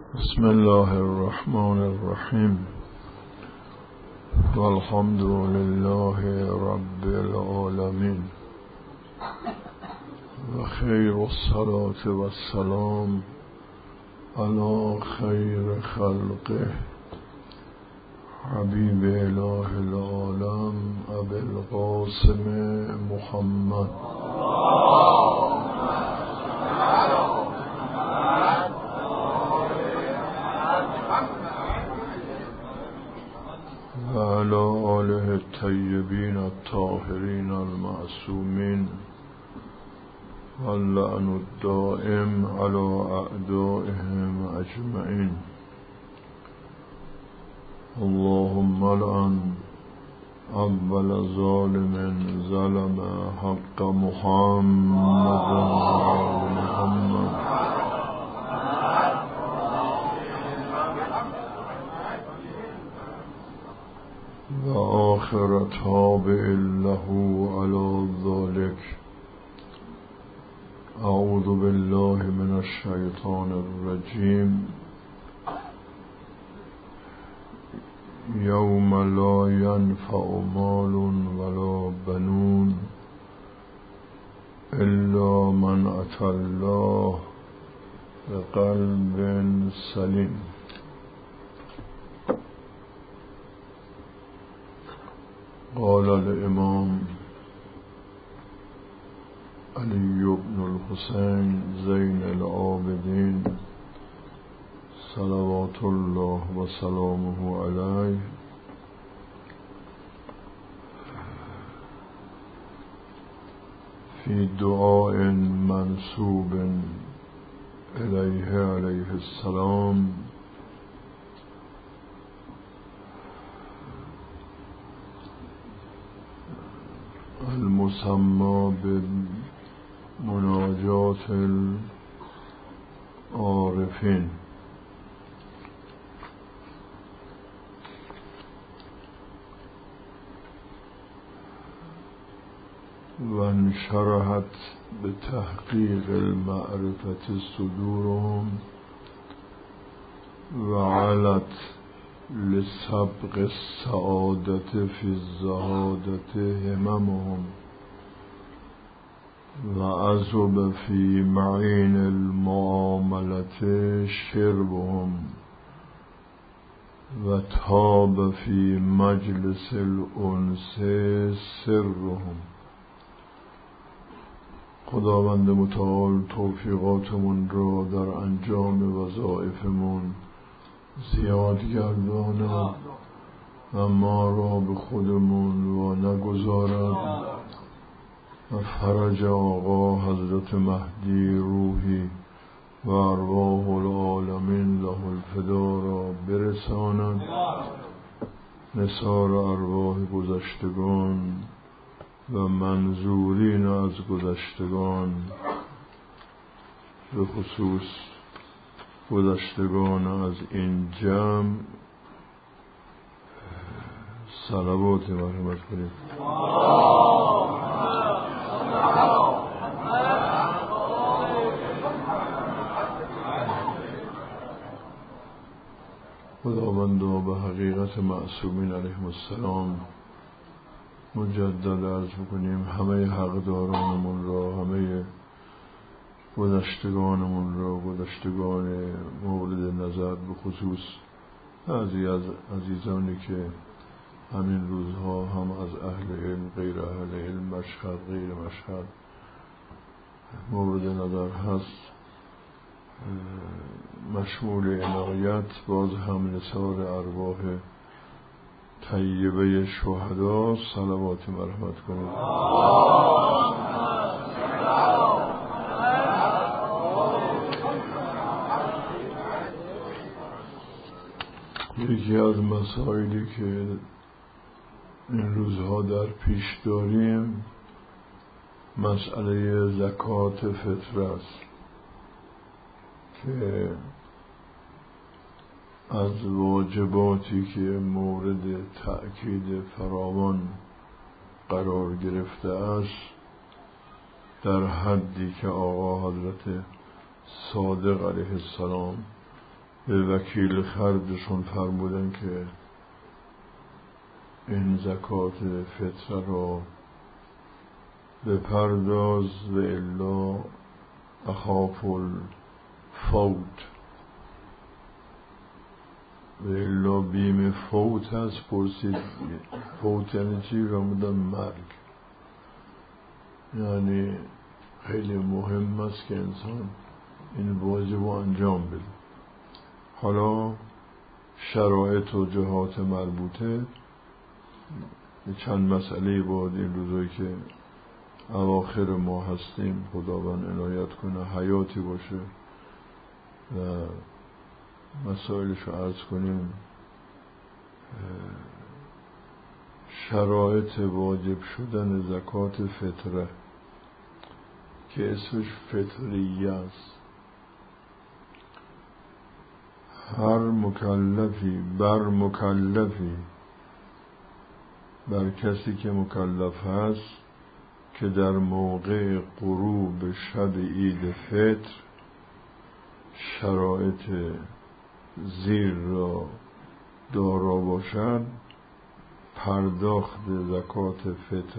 بسم الله الرحمن الرحیم والحمد لله رب العالمین و خیر الصلاة و السلام علی خیر خلقه حبیب اله العالم ابی القاسم محمد و علی آله الطیبین الطاهرین المعصومین واللعن الدائم علی اعدائهم اجمعین. اللهم لعن اول ظالم ظلم حق محمد و آخر تابع له على ذلك. اعوذ بالله من الشیطان الرجیم. یوم لا ینفع مال ولا بنون الا من اتی الله بقلب سلیم. قال الامام علی بن الحسین زین العابدین صلوات الله و سلامه علیه فی دعاء منسوب الیه علیه السلام: المسمى بمناجات العارفین. و انشرحت بتحقیق المعرفة صدورهم و علت لسبق السعادة في الزهادة هممهم و عذب في معین المعاملة شربهم و تاب في مجلس الانس سرهم. خداوند متعال توفیقاتمون را در انجام وظایفمون زیاد گرداند و ما را به خودمون و نگذارد و فرج آقا حضرت مهدی روحی و ارواح العالمین له الفدا را برساند. نثار ارواح گذشتگان و منظورین از گذشتگان، به خصوص گذشتگان از این جمع، صلوات مرحمت کنید. خداوندا به حقیقت معصومین علیهم السلام مجدد عرض میکنیم همه حقدارانمون را، همه گذشتگانمون را، گذشتگان مورد نظر، به خصوص بعضی از عزیزانی که همین روزها هم از اهل علم، غیر اهل علم، مشهد غیر مشهد مورد نظر هست، مشمول عنایت. باز هم نثار ارواح طیبه شهدا صلوات مرحمت کنید. یکی از مسائلی که این روزها در پیش داریم مسئله زکات فطر است که از واجباتی که مورد تأکید فراوان قرار گرفته است، در حدی که آقا حضرت صادق علیه السلام به وکیل خردشون فرمودن که این زکات فطره رو بپرداز و الا اخاف الفوت، و الا بیم فوت هست. پرسید فوت یعنی چی؟ فرمودن مرگ. یعنی خیلی مهم است که انسان این واجب رو انجام بده. حالا شرایط و جهات مربوطه چند مسئله بود این روزایی که اواخر ما هستیم خداوند عنایت کنه حیاتی باشه و مسائلش رو عرض کنیم. شرایط واجب شدن زکات فطره که اسمش فطریه است. هر مکلفی بر کسی که مکلف هست که در موقع غروب شب عید فطر شرایط زیر را دارا باشد، پرداخت زکات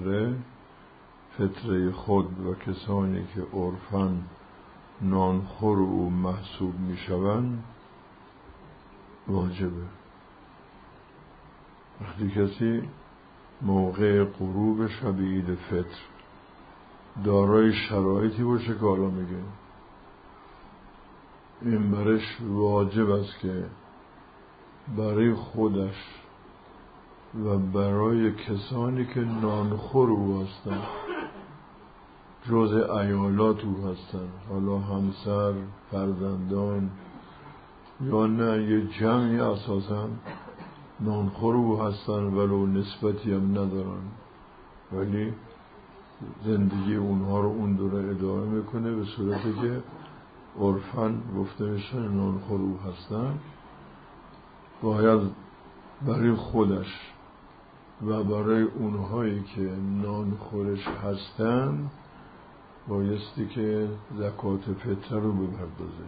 فطره خود و کسانی که عرفاً نانخور او محسوب می شوند واجبه. وقتی کسی موقع غروب شب عید فطر دارای شرایطی باشه که حالا میگه این برش واجب است که برای خودش و برای کسانی که نانخور او هستند، جز ایالات او هستند، حالا همسر، فرزندان یا نه یه جمعی اساساً نانخور او هستند ولو نسبتی هم ندارن، ولی زندگی اونها رو اون دوره ادامه میکنه به صورتی که عرفاً گفته میشه نانخور او هستن. باید برای خودش و برای اونهایی که نانخورش هستن بایستی که زکات فطره رو بپردازه،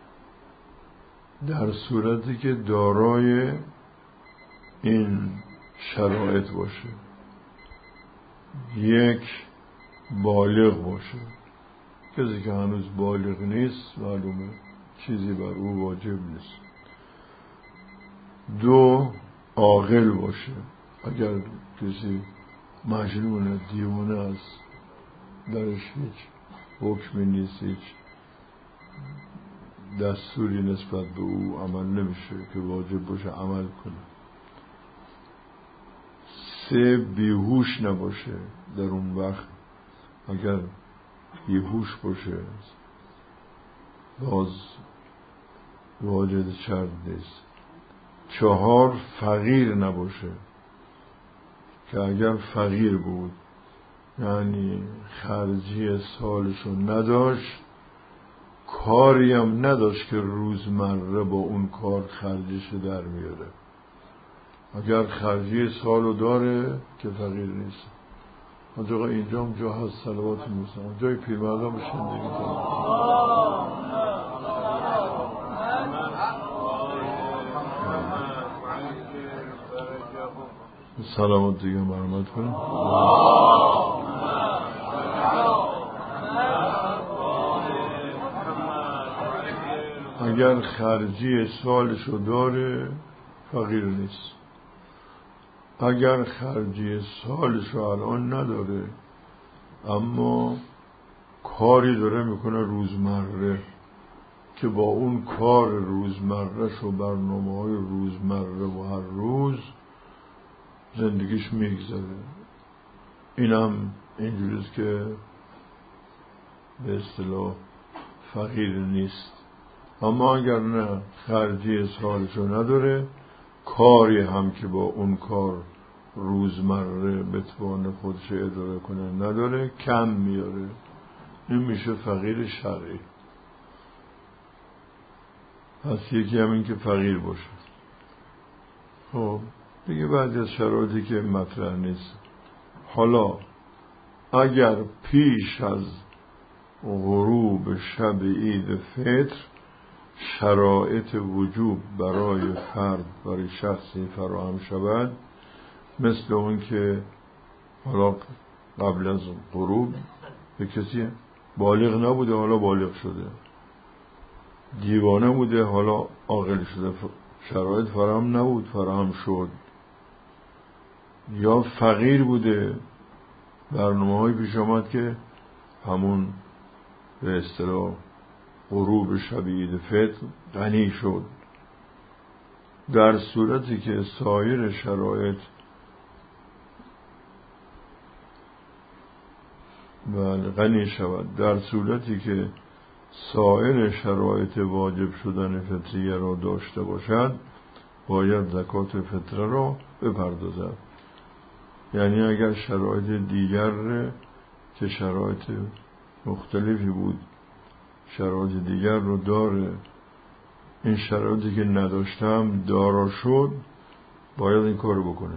در صورتی که دارای این شرایط باشه: یک، بالغ باشه. کسی که هنوز بالغ نیست معلومه چیزی بر او واجب نیست. دو، عاقل باشه. اگر کسی مجنون دیوانه است درش هیچ حکمی نیست، هیچ دستوری نسبت به او عمل نمیشه که واجب باشه عمل کنه. سه، بیهوش نباشه در اون وقت. اگر بیهوش باشه باز واجد شرط نیست. چهار، فقیر نباشه، که اگر فقیر بود یعنی خرجی سالشو نداشت، کاری هم نداشت که روزمره با اون کار خرجش در میاره، اگر خرجی سالو داره که فقیر نیست. آقا اینجا هم جا هست، صلوات میرسن جای پیرمردان به شندگی کنم. سلامت دیگه مرحمت کنم. اگر خرجی سالشو داره فقیر نیست. اگر خرجی سالشو الان نداره اما کاری داره میکنه روزمره که با اون کار روزمرهش و برنامه‌های روزمره و هر روز زندگیش میگذره، اینم اینجوریست که به اصطلاح فقیر نیست. اما اگر نه خرجی سالشو نداره، کاری هم که با اون کار روزمره بتوانه خودش اداره کنه نداره، کم میاره، این میشه فقیر شرعی. پس یکی هم این که فقیر باشه. خب دیگه بعد از شرایطی که مطرح نیست. حالا اگر پیش از غروب شب عید فطر شرایط وجوب برای فرد، برای شخصی فراهم شود، مثل اون که حالا قبل از غروب به کسی بالغ نبوده حالا بالغ شده، دیوانه بوده حالا عاقل شده، شرایط فراهم نبود فراهم شد، یا فقیر بوده، برنامه‌های پیش آمد که همون به اصطلاح غروب شب عید فطر غنی شد. در صورتی که سایر شرایط غنی شود، در صورتی که سایر شرایط واجب شدن فطریه را داشته باشد، باید زکات فطره را بپردازد. یعنی اگر شرایط دیگر که شرایط مختلفی بود، شرایط دیگر رو داره، این شرایطی که نداشتم دارا شد، باید این کار بکنه.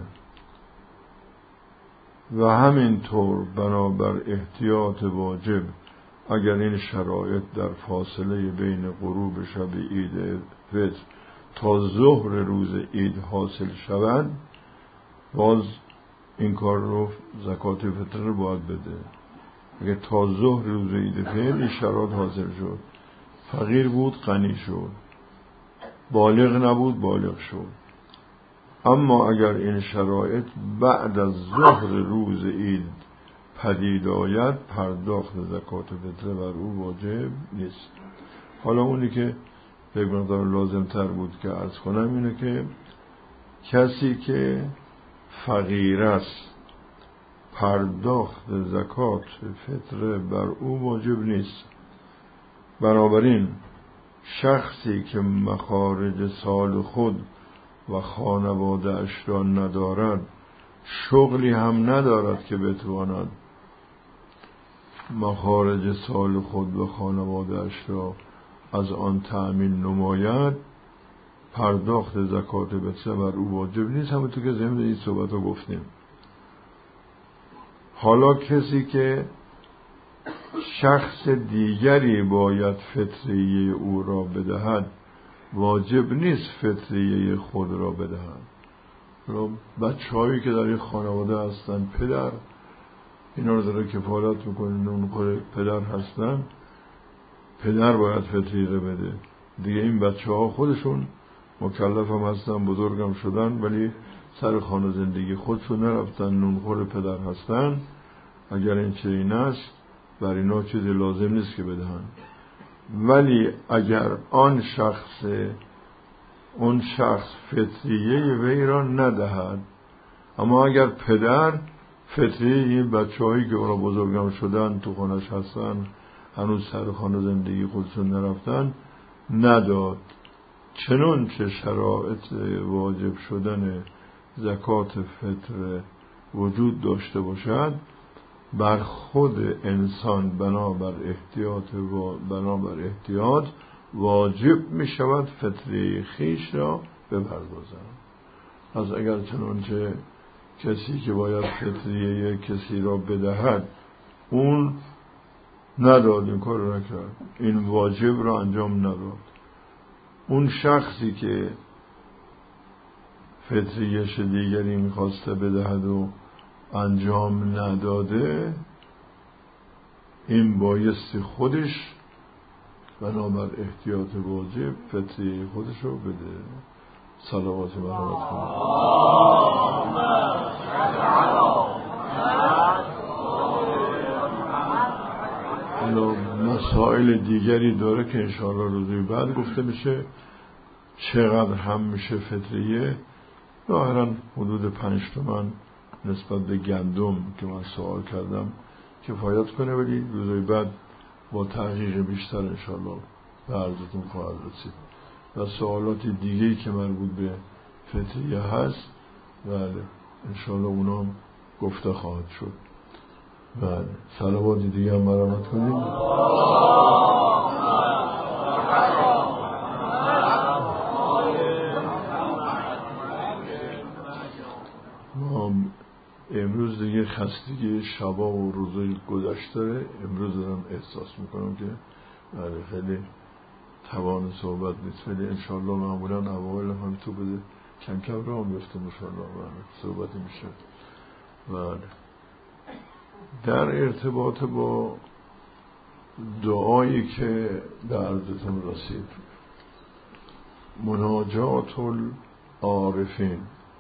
و همینطور بنابر احتیاط واجب، اگر این شرایط در فاصله بین غروب شب عید فطر تا ظهر روز عید حاصل شود، باز این کار رو زکات فطر رو باید بده. اگر تا ظهر روز عید فطر این شرایط حاصل شد، فقیر بود غنی شد، بالغ نبود بالغ شد. اما اگر این شرایط بعد از ظهر روز عید پدید آید، پرداخت زکات فطره بر او واجب نیست. حالا اونی که یک مقدار لازم تر بود که عرض کنم اینه که کسی که فقیر است، پرداخت زکات فطره بر او واجب نیست. بنابراین شخصی که مخارج سال خود و خانواده اش را ندارد، شغلی هم ندارد که بتواند مخارج سال خود و خانواده اش را از آن تأمین نماید، پرداخت زکات فطره بر او واجب نیست. همونطور که ضمن این صحبت رو گفتیم. حالا کسی که شخص دیگری باید فطریه او را بدهد، واجب نیست فطریه خود را بدهد. بچه‌هایی که در این خانواده هستن، پدر اینا رو داره کفالت میکنه، نون پدر هستن، پدر باید فطریه رو بده دیگه. این بچه‌ها خودشون مکلف هم هستن، بزرگ هم شدن، ولی سر خانه زندگی خودشون نرفتن، نونخور پدر هستن. اگر این چنین است، بر اینا چیزی لازم نیست که بدهن. ولی اگر آن شخص فطریه وی را ندهد، اما اگر پدر فطریه این بچه‌هایی که اونا بزرگم شدن تو خانه‌اش هستن، هنوز سر خانه زندگی خودشون نرفتن، نداد، چنون چه شرایط واجب شدن زکات فطر وجود داشته باشد، بر خود انسان بنابر احتیاط واجب می شود فطره خیش را بپردازد. از اگر چنانچه کسی که باید فطریه کسی را بدهد اون نداد، این کار را نکرد، این واجب را انجام نداد، اون شخصی که فطریه‌اش دیگری میخواسته بدهد و انجام نداده، این بایستی خودش بنابر احتیاط واجب فطریه خودش رو بده. صلوات و برکات کنید. مسائل دیگری داره که انشاءالله روزی بعد گفته میشه. چقدر هم میشه فطریه؟ ظاهراً حدود 5 تومن نسبت به گندم که من سوال کردم کفایت کنه، ولی روزی بعد با تحقیق بیشتر انشاءالله به عرضتون خواهد رسید. و سوالات دیگه‌ای که مربوط به فطریه هست، بله انشاءالله اونا هم گفته خواهد شد. بله صلوات دیگه هم مرحمت کنید. ما امروز دیگه خستگی شبا و روزای گذشته امروز دارم احساس میکنم که بله خیلی توان صحبت نیست، ولی انشالله معمولا اوایل هم تو بده کم کم راه میفته انشالله صحبت میشه. بله. در ارتباط با دعایی که به عرضتون رسید، مناجات العارفین،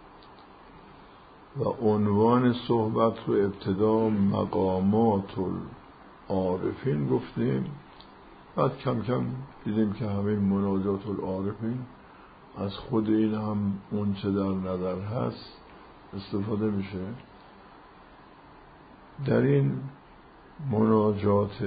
و عنوان صحبت رو ابتدا مقامات العارفین گفتیم، بعد کم کم دیدیم که همین مناجات العارفین از خود این هم اون چه در نظر هست استفاده میشه. در این مناجات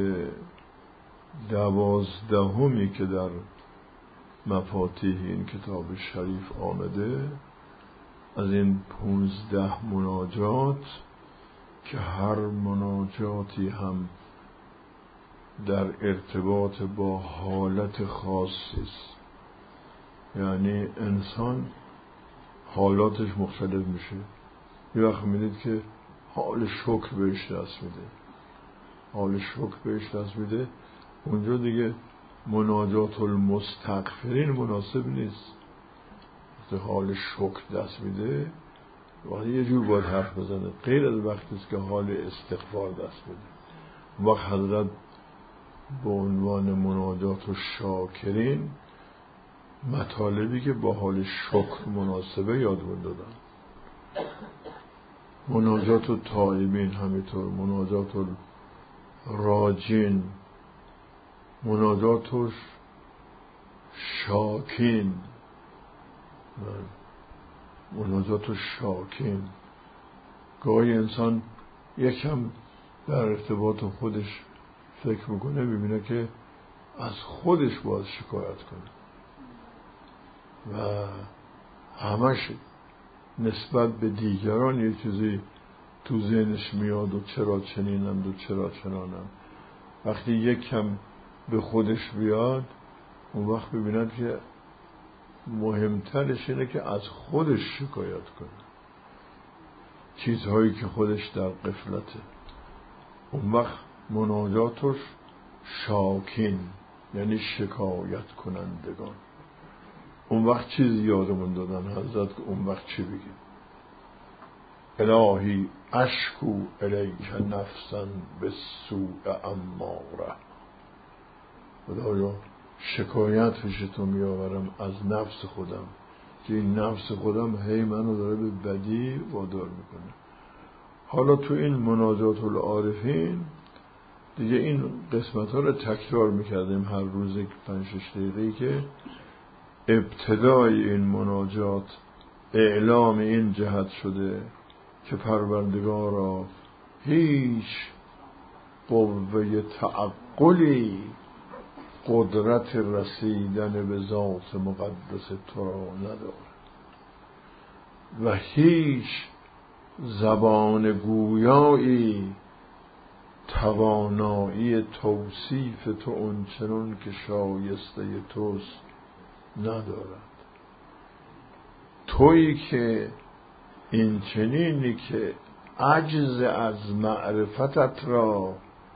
12 که در مفاتیح این کتاب شریف آمده، از این 15 مناجات که هر مناجاتی هم در ارتباط با حالت خاصی است، یعنی انسان حالاتش مختلف میشه. یه وقت میدید که حال شکر بهش دست میده، حال شکر بهش دست میده، اونجا دیگه مناجات المستغفرین مناسب نیست. وقتی حال شکر دست میده وقتی یه جور باید حرف بزنه، غیر از وقتی است که حال استغفار دست میده. وقت حضرت به عنوان مناجات الشاکرین مطالبی که با حال شکر مناسبه یادمون دادن. مناجات التائبین همینطور، مناجات الراجین، مناجات الشاکین، مناجات الشاکین. گاهی انسان یکم در ارتباط خودش فکر میکنه، ببینه که از خودش باید شکایت کنه و همش نسبت به دیگران یه چیزی تو ذهنش میاد و چرا چنینند و چرا چنانند. وقتی یک کم به خودش بیاد اون وقت ببیند که مهمترش اینه که از خودش شکایت کنه، چیزهایی که خودش در غفلته. اون وقت مناجاتش شاکین یعنی شکایت کنندگان. اون وقت چیزی یادمون دادن حضرت که اون وقت چی بگیم؟ الهی اشکو الیک نفسا بالسوء اماره. خدایا شکایت پیش تو میآورم از نفس خودم که این نفس خودم هی منو داره به بدی وادار میکنه. حالا تو این مناجات العارفین دیگه این قسمت ها رو تکرار میکردیم هر روز 5-6 دقیقه‌ای که ابتدای این مناجات اعلام این جهت شده که پروردگارا هیچ قوه تعقلی قدرت رسیدن به ذات مقدس تو را نداره و هیچ زبان گویایی توانایی توصیف تو اونچنان که شایسته توست ندارد. تویی که این چنینی که عجز از معرفتت را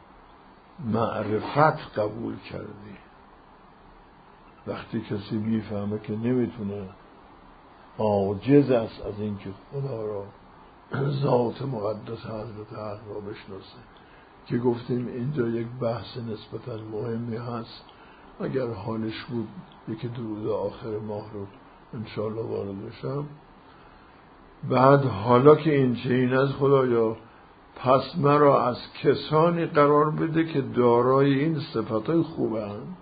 معرفت قبول کردی. وقتی کسی میفهمه که نمیتونه، عاجز است از اینکه خدا را ذات مقدس حضرت حق را بشناسه، که گفتیم اینجا یک بحث نسبتا مهمی هست. اگر حالش بود یکی درود آخر ماه رو انشاءالله وارد بشم. بعد حالا که این چنین از خدایا، پس مرا از کسانی قرار بده که دارای این صفتای خوبه هستند،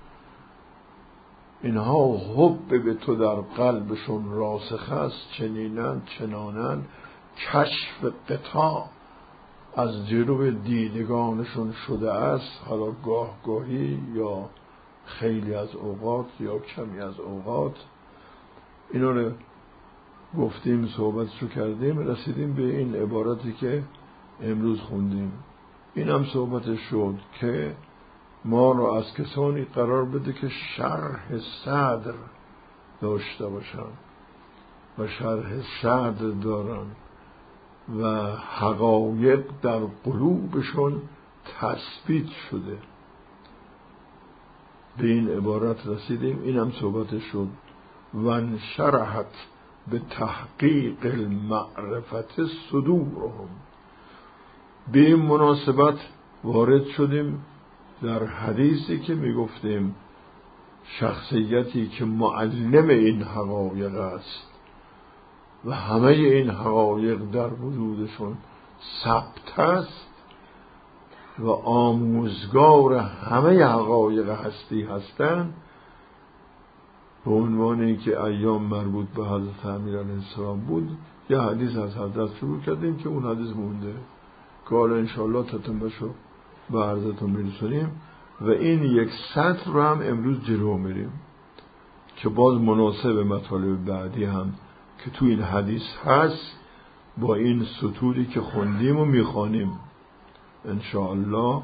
اینها حب به تو در قلبشون راسخ است، چنینند چنانند، کشف قطاع از جلو دیدگانشون شده است، حالا گاه گاهی یا خیلی از اوقات یا کمی از اوقات. اینا رو گفتیم، صحبتشو کردیم، رسیدیم به این عبارتی که امروز خوندیم. این هم صحبتش شد که ما رو از کسانی قرار بده که شرح صدر داشته باشن و شرح صدر دارن و حقایق در قلوبشون تثبیت شده. به این عبارت رسیدیم. اینم صحبت شد وانشرحت به تحقیق المعرفت صدورهم. به این مناسبت وارد شدیم در حدیثی که میگفتیم شخصیتی که معلم این حقایق است و همه این حقایق در وجودشون ثبت است و آموزگار همه حقایق هستی هستند، به عنوان اینکه ایام مربوط به حضرت امیرعلیه السلام بود یه حدیث از حضرت شروع کردیم که اون حدیث مونده که حالا انشاءالله تتمشو به عرضتون میرسونیم و این یک سطر رو هم امروز جلو میریم که باز مناسب مطالب بعدی هم که تو این حدیث هست با این سطوری که خوندیم و میخوانیم انشاءالله.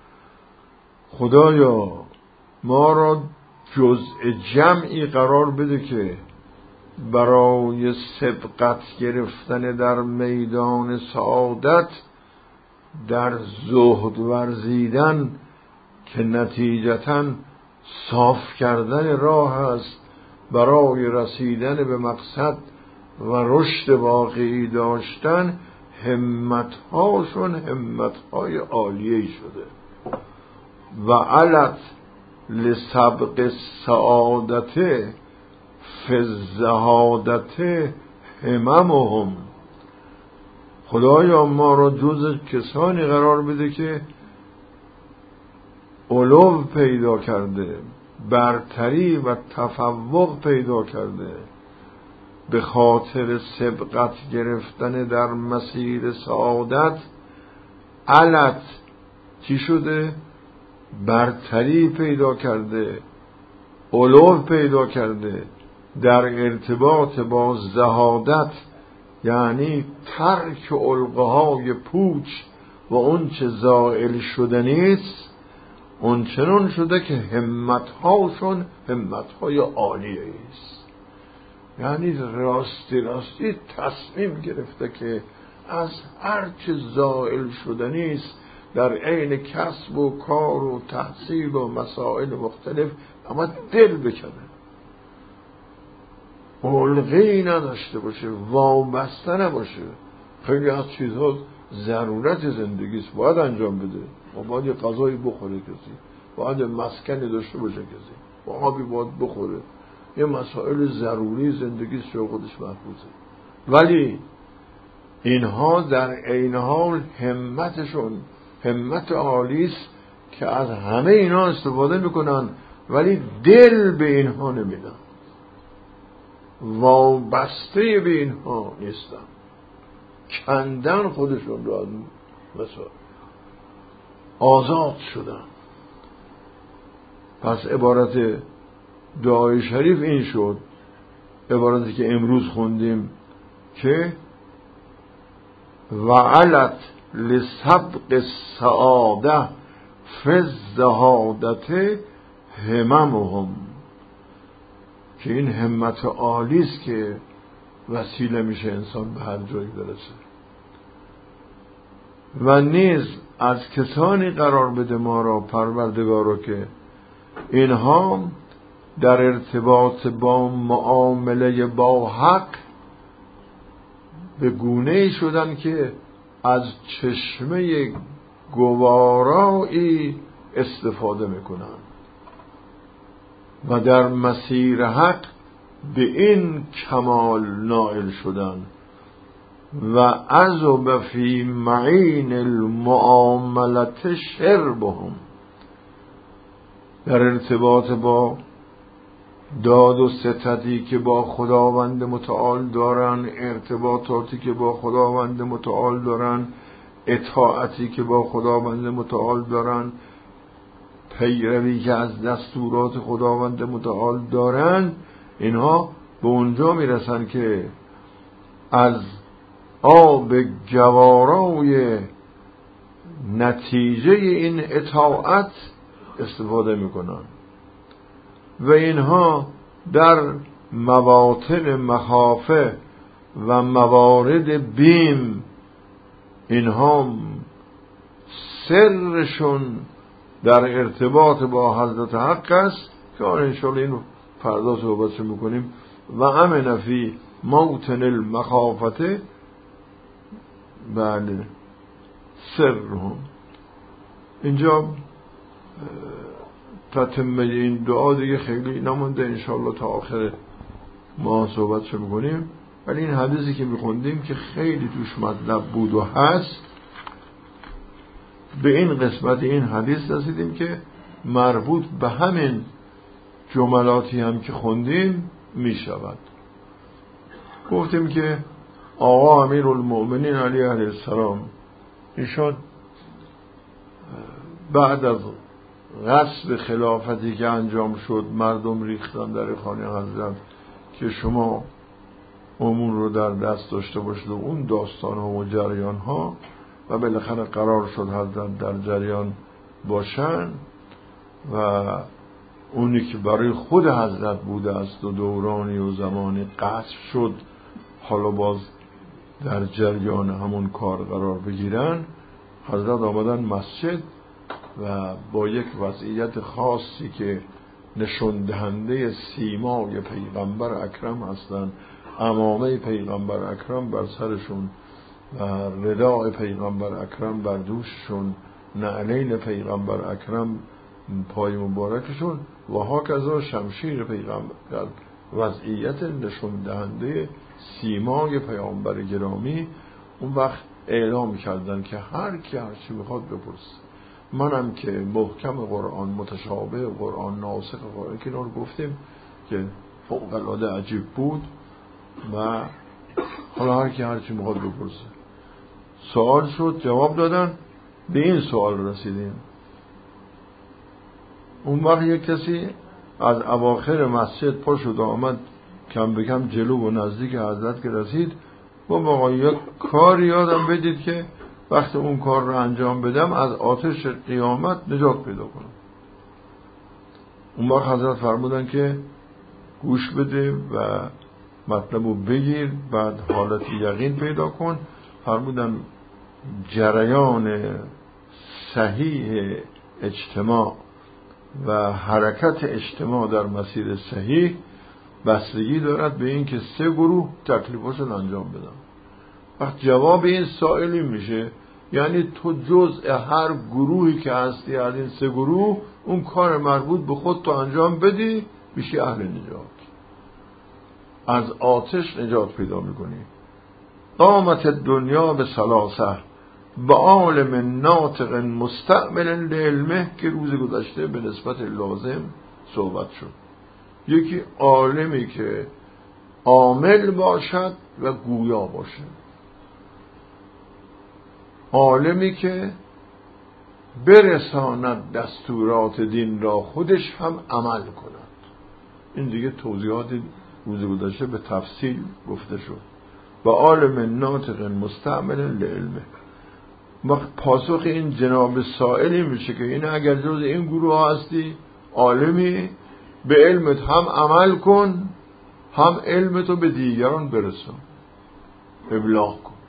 خدایا ما را جزء جمعی قرار بده که برای سبقت گرفتن در میدان سعادت در زهد ورزیدن که نتیجتاً صاف کردن راه است برای رسیدن به مقصد و رشد واقعی داشتن، همت‌هاشون همت‌های عالیه شده. و علت لسبق السعادت فی الزهادت هممهم. خدایا ما را جز کسانی قرار بده که علو پیدا کرده، برتری و تفوق پیدا کرده به خاطر سبقت گرفتن در مسیر سعادت. علت چی شده؟ برتری پیدا کرده، علو پیدا کرده در ارتباط با زهادت، یعنی ترک علقهای پوچ و اون چه زائل شده نیست، اون چنون شده که همت‌هاشون همت‌های عالیه است. یعنی راستی تصمیم گرفته که از هر چه زائل شده نیست در عین کسب و کار و تحصیل و مسائل مختلف اما دل بکنه، علقه‌ای نداشته باشه، وابسته نباشه. خیلی از چیزها ضرورت زندگیست، باید انجام بده. باید یه غذایی بخوره کسی، باید مسکنی داشته باشه کسی، آبی باید بخوره، یه مسائل ضروری زندگیست که خودش محفوظه. ولی اینها در عین حال همتشون همت عالیست که از همه اینا استفاده میکنن ولی دل به اینها نمیدن، وابسته به اینها نیستن، کندن خودشون رو مثلا آزاد شدن. پس عبارت دعای شریف این شد، عبارتی که امروز خوندیم که وعلت لسبق السعاده فی الزهادت هممهم، که این همت عالی است که وسیله میشه انسان به هر جایی برسه. و نیز از کسانی قرار بده ما را پروردگارا که اینها در ارتباط با معامله با حق به گونه‌ای شدن که از چشمه گوارایی استفاده میکنن و در مسیر حق به این کمال نائل شدن و عذب فی معین المعاملت شربهم، در ارتباط با داد و ستدی که با خداوند متعال دارن، ارتباطاتی که با خداوند متعال دارن، اطاعتی که با خداوند متعال دارن، پیروی که از دستورات خداوند متعال دارن، اینها به اونجا میرسن که از آب گوارای نتیجه این اطاعت استفاده میکنن و اینها در مواطن مخافه و موارد بیم اینها سرشون در ارتباط با حضرت حق است که آن انشاءالله اینو فردا صحبتش میکنیم. و امن فی موطن المخافته، بله، سرهم. اینجا تتمه این دعا دیگه خیلی نمونده، انشاءالله تا آخر ما صحبتش میکنیم. ولی این حدیثی که میخوندیم که خیلی توش مطلب بود و هست، به این قسمت این حدیث رسیدیم که مربوط به همین جملاتی هم که خوندیم میشود. گفتیم که آقا امیرالمؤمنین علیه السلام ایشان بعد از غصب خلافتی که انجام شد، مردم ریختن در خانه حضرت که شما امور رو در دست داشته باشید و اون داستان ها و جریان ها، و بالاخره قرار شد حضرت در جریان باشن و اونی که برای خود حضرت بوده است و دورانی و زمانی قصد شد حالا باز در جریان همون کار قرار بگیرن. حضرت آمدن مسجد و با یک وضعیت خاصی که نشون دهنده سیمای پیغمبر اکرم هستند، عمامه پیغمبر اکرم بر سرشون و رداء پیغمبر اکرم بر دوششون، نعلین پیغمبر اکرم پای مبارکشون و هاکذا شمشیر پیغمبر، در وضعیت نشون دهنده سیمای پیغمبر گرامی. اون وقت اعلام کردن که هر کی هر چی بخواد بپرسه. منم که محکم قرآن، متشابه قرآن، ناسخ قرآن که اینا رو گفتیم که فوق العاده عجیب بود و حالا هر کی هر چی بخواد بپرسه. سوال شد، جواب دادن، به این سوال رسیدیم. اون وقت یک کسی از اواخر مسجد پا شد و آمد کم به کم جلو و نزدیک حضرت که رسید و با یک کار یادم بدید که وقتی اون کار رو انجام بدم از آتش قیامت نجات پیدا کنم. اون وقت حضرت فرمودن که گوش بده و مطلب رو بگیر، بعد حالت یقین پیدا کن. فرمودن جریان صحیح اجتماع و حرکت اجتماع در مسیر صحیح بستگی دارد به این که 3 گروه تکلیفاشون انجام بدن. وقت جواب این سائلی میشه یعنی تو جزء هر گروهی که هستی از این 3 گروه اون کار مربوط به خود تو انجام بدی، میشی اهل نجات، از آتش نجات پیدا میکنی. قامت دنیا به ثلاثه با عالم ناطق مستعمل لعلمه که روز گذشته به نسبت لازم صحبت شد. یکی عالمی که عامل باشد و گویا باشد، عالمی که برساند دستورات دین را خودش هم عمل کند. این دیگه توضیحات روز گذشته به تفصیل گفته شد. با عالم ناطق مستعمل لعلمه. وقت پاسخ این جناب سائلی میشه که این اگر جز این گروه هستی، عالمی، به علمت هم عمل کن، هم علمتو به دیگران برسون، ابلاغ کن.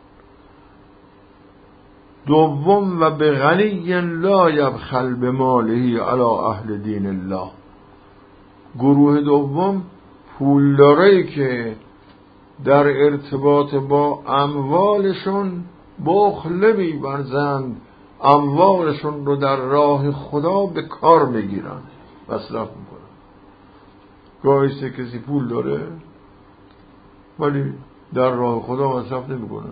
دوم و به غنی لا یبخل به ماله علی اهل دین الله. گروه دوم پولدارایی که در ارتباط با اموالشون بخل نمی‌ورزند، اموالشون رو در راه خدا به کار میگیرن، مصرف میکنن. گاهی کسی پول داره ولی در راه خدا مصرف نمیکنه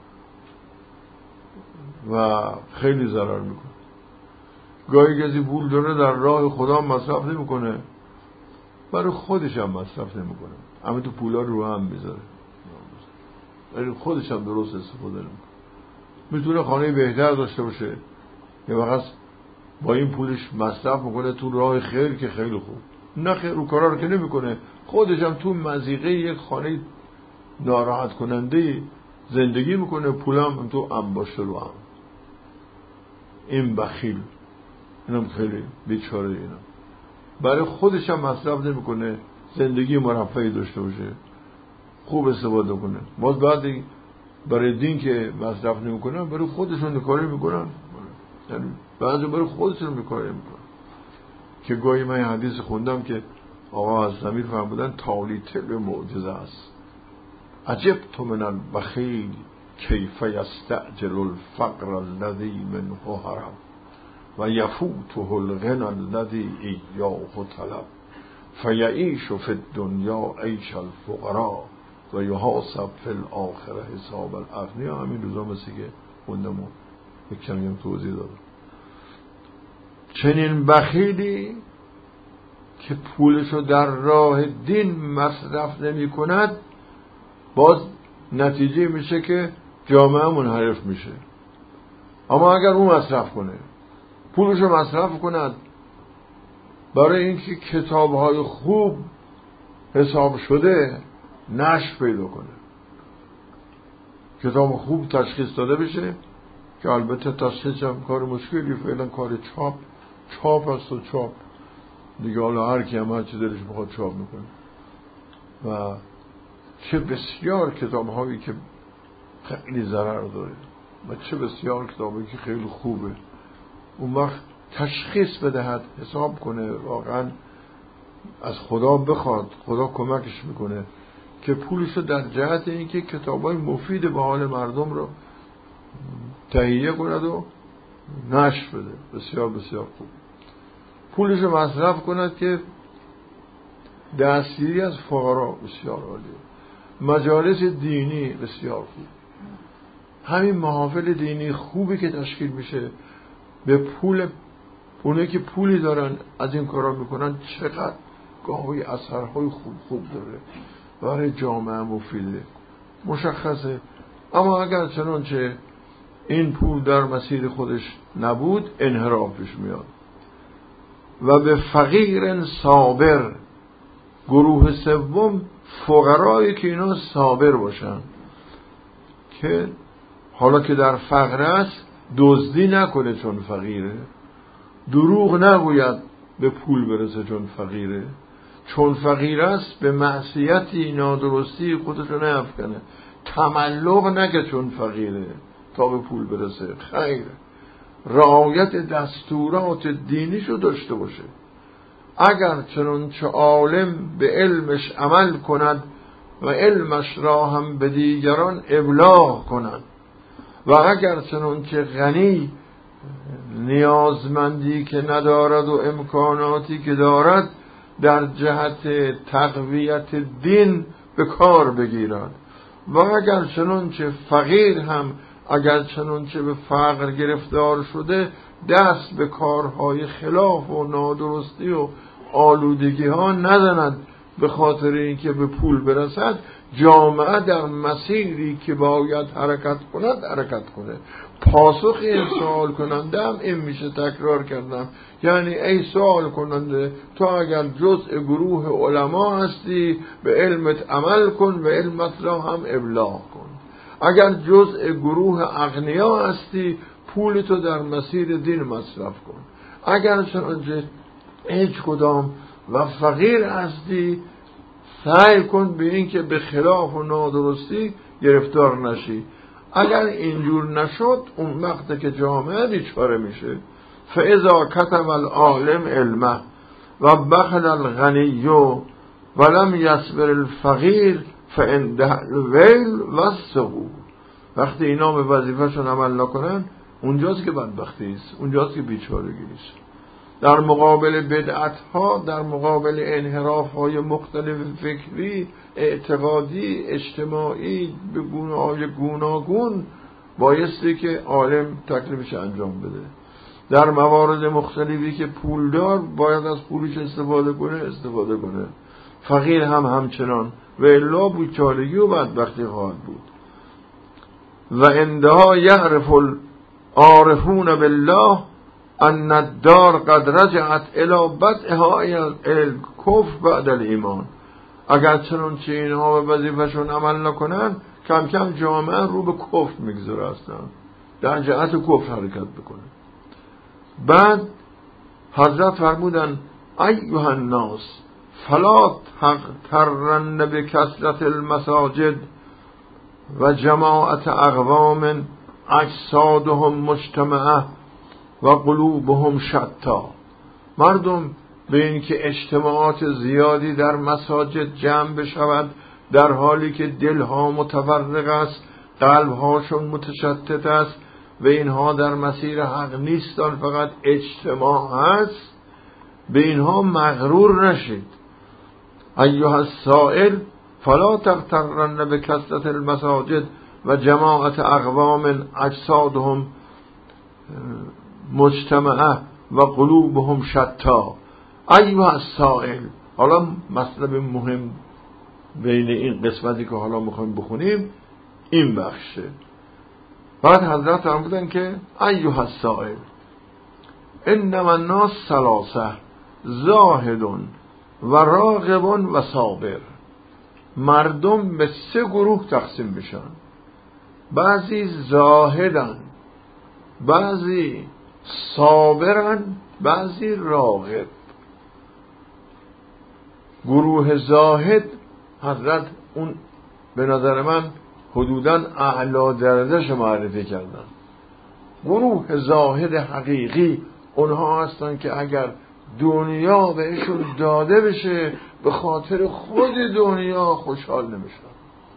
و خیلی ضرر میکنه. گاهی کسی پول داره در راه خدا مصرف نمیکنه، برای خودش هم مصرف نمیکنه، اما تو پولا رو هم میذاره، ولی خودش هم درست استفاده نمیکنه. میتونه خانه بهتر داشته باشه، یه وقت با این پولش مصرف میکنه تو راه خیر که خیلی خوب، نه خیر رو کارا رو که نمیکنه، خودش هم تو مضیقه یک خانه ناراحت کننده زندگی میکنه، پولم تو انباشته رو هم. این بخیل، اینم خیلی بیچاره، اینم برای خودش هم مصرف نمیکنه، زندگی مرفهی داشته باشه، خوب استفاده کنه. باز بعدی برای دین که مصرف نمیکنن، برای خودشون کاری میکنن. یعنی بعضی برای خودشون میکنه که گاهی من حدیث خوندم که آقا از زمین فرمودن تالیته به معجزه است. عجبت من البخیل کیف یستعجل الفقر الذی منه هرب و یفوته الغنى الذی ایاه طلب فیعیش فی الدنیا عیش الفقراء و یحاسب فی الاخره حساب الاغنیاء. همین روزا مثل که خوندم و یک کمی هم توضیح دادم. چنین بخیلی که پولشو در راه دین مصرف نمی کند باز نتیجه میشه که جامعه منحرف میشه. اما اگر اون مصرف کنه، پولشو مصرف کند برای اینکه کتابهای خوب حساب شده نشر پیدا کنه، کتاب خوب تشخیص داده بشه، که البته تشخیص هم کار مشکلی، فعلا کار چاپ است و چاپ دیگه، حالا هر کی هم هر چی دلش بخواد چاپ میکنه. و چه بسیار کتاب هایی که خیلی ضرر داره و چه بسیار کتاب هایی که خیلی خوبه. اون وقت تشخیص بدهد، حساب کنه، واقعا از خدا بخواد، خدا کمکش میکنه که پولشو در جهت اینکه کتابای مفید به حال مردم رو تهیه کند و نشر بده. بسیار بسیار خوب. پولشو مصرف کند که دستگیری از فقرا، بسیار عالیه. مجالس دینی بسیار خوب. همین محافل دینی خوبی که تشکیل میشه به پول اونایی که پولی دارن از این کارا میکنن، چقدر گاهی اثرهای خوب داره برای جامعه، مفیده، مشخصه. اما اگر چنانچه این پول در مسیر خودش نبود انحرافش میاد. و به فقیر صابر، گروه سوم فقرایی که اینا صابر باشن، که حالا که در فقر است دزدی نکنه چون فقیره، دروغ نگوید به پول برسه چون فقیره، چون فقیر است به معصیتی نادرستی خودشو نیفکنه، تملق نگه چون فقیره تا به پول برسه، خیر، رعایت دستورات دینیشو داشته باشه. اگر چنانچه عالم به علمش عمل کند و علمش را هم به دیگران ابلاغ کند، و اگر چنانچه غنی نیازمندی که ندارد و امکاناتی که دارد در جهت تقویت دین به کار بگیرد، و اگر چنانچه فقیر هم اگر چنانچه به فقر گرفتار شده دست به کارهای خلاف و نادرستی و آلودگی ها نزند به خاطر اینکه به پول برسد، جامعه در مسیری که باید حرکت کند حرکت کنه. پاسخ این سوال کننده هم این میشه، تکرار کردم، یعنی ای سوال کننده، تو اگر جزء گروه علما هستی به علمت عمل کن و علمت را هم ابلاغ کن. اگر جزء گروه اغنیا هستی پولتو در مسیر دین مصرف کن. اگر چنانچه هیچ کدام و فقیر هستی سعی کن به این که به خلاف و نادرستی گرفتار نشی. اگر اینجور نشد اون وقت که جامعه بیچاره میشه. فاذا کتب العالم علمه و بخل الغنی ولم یصبر الفقیر فعنده الویل والسقوط. وقتی اینا به وظیفه‌شون عمل نکنن اونجاست که بدبختی است، اونجاست که بیچارگی است. در مقابل بدعت‌ها، در مقابل انحراف‌های مختلف فکری، اعتقادی، اجتماعی به گونه‌های گوناگون بایستی که عالم تکلیفش انجام بده. در موارد مختلفی که پولدار باید از پولش استفاده کنه، فقیر هم همچنان، و الا بیچارگی و بدبختی خواهد بود. و عندها یعرف العارفون بالله ان الدار قد رجعت الى بدءها الکفر بعد الایمان. اگر چنانچه اینها به وظیفه‌شون عمل نکنن کم کم جامعه رو به کفر میگذاره، هستن در جهت کفر حرکت بکنه. بعد حضرت فرمودن ایها الناس فلا تغترن بکثرت المساجد و جماعت اقوام اجسادهم مجتمعه و قلوبهم شتا. مردم به این که اجتماعات زیادی در مساجد جمع بشود در حالی که دلها متفرق است، قلبهاشون متشتت است و اینها در مسیر حق نیستن، فقط اجتماع هست، به اینها مغرور نشید. ایها السائل فلا تغترن بکثرة المساجد و جماعت اقوام اجسادهم مجتمعه و قلوبهم شتا. ایها السائل، حالا مطلب مهم بین این قسمتی که حالا میخوایم بخونیم این بخشه. بعد حضرت فرمودن که ایها السائل انما الناس ثلاثه زاهد و راغب و صابر. مردم به 3 گروه تقسیم بشن، بعضی زاهدن، بعضی صابرن، بعضی راغب. گروه زاهد حضرت اون به نظر من حدوداً اعلی درجهش معرفی کردن. گروه زاهد حقیقی اونها هستن که اگر دنیا بهشون داده بشه به خاطر خود دنیا خوشحال نمیشن،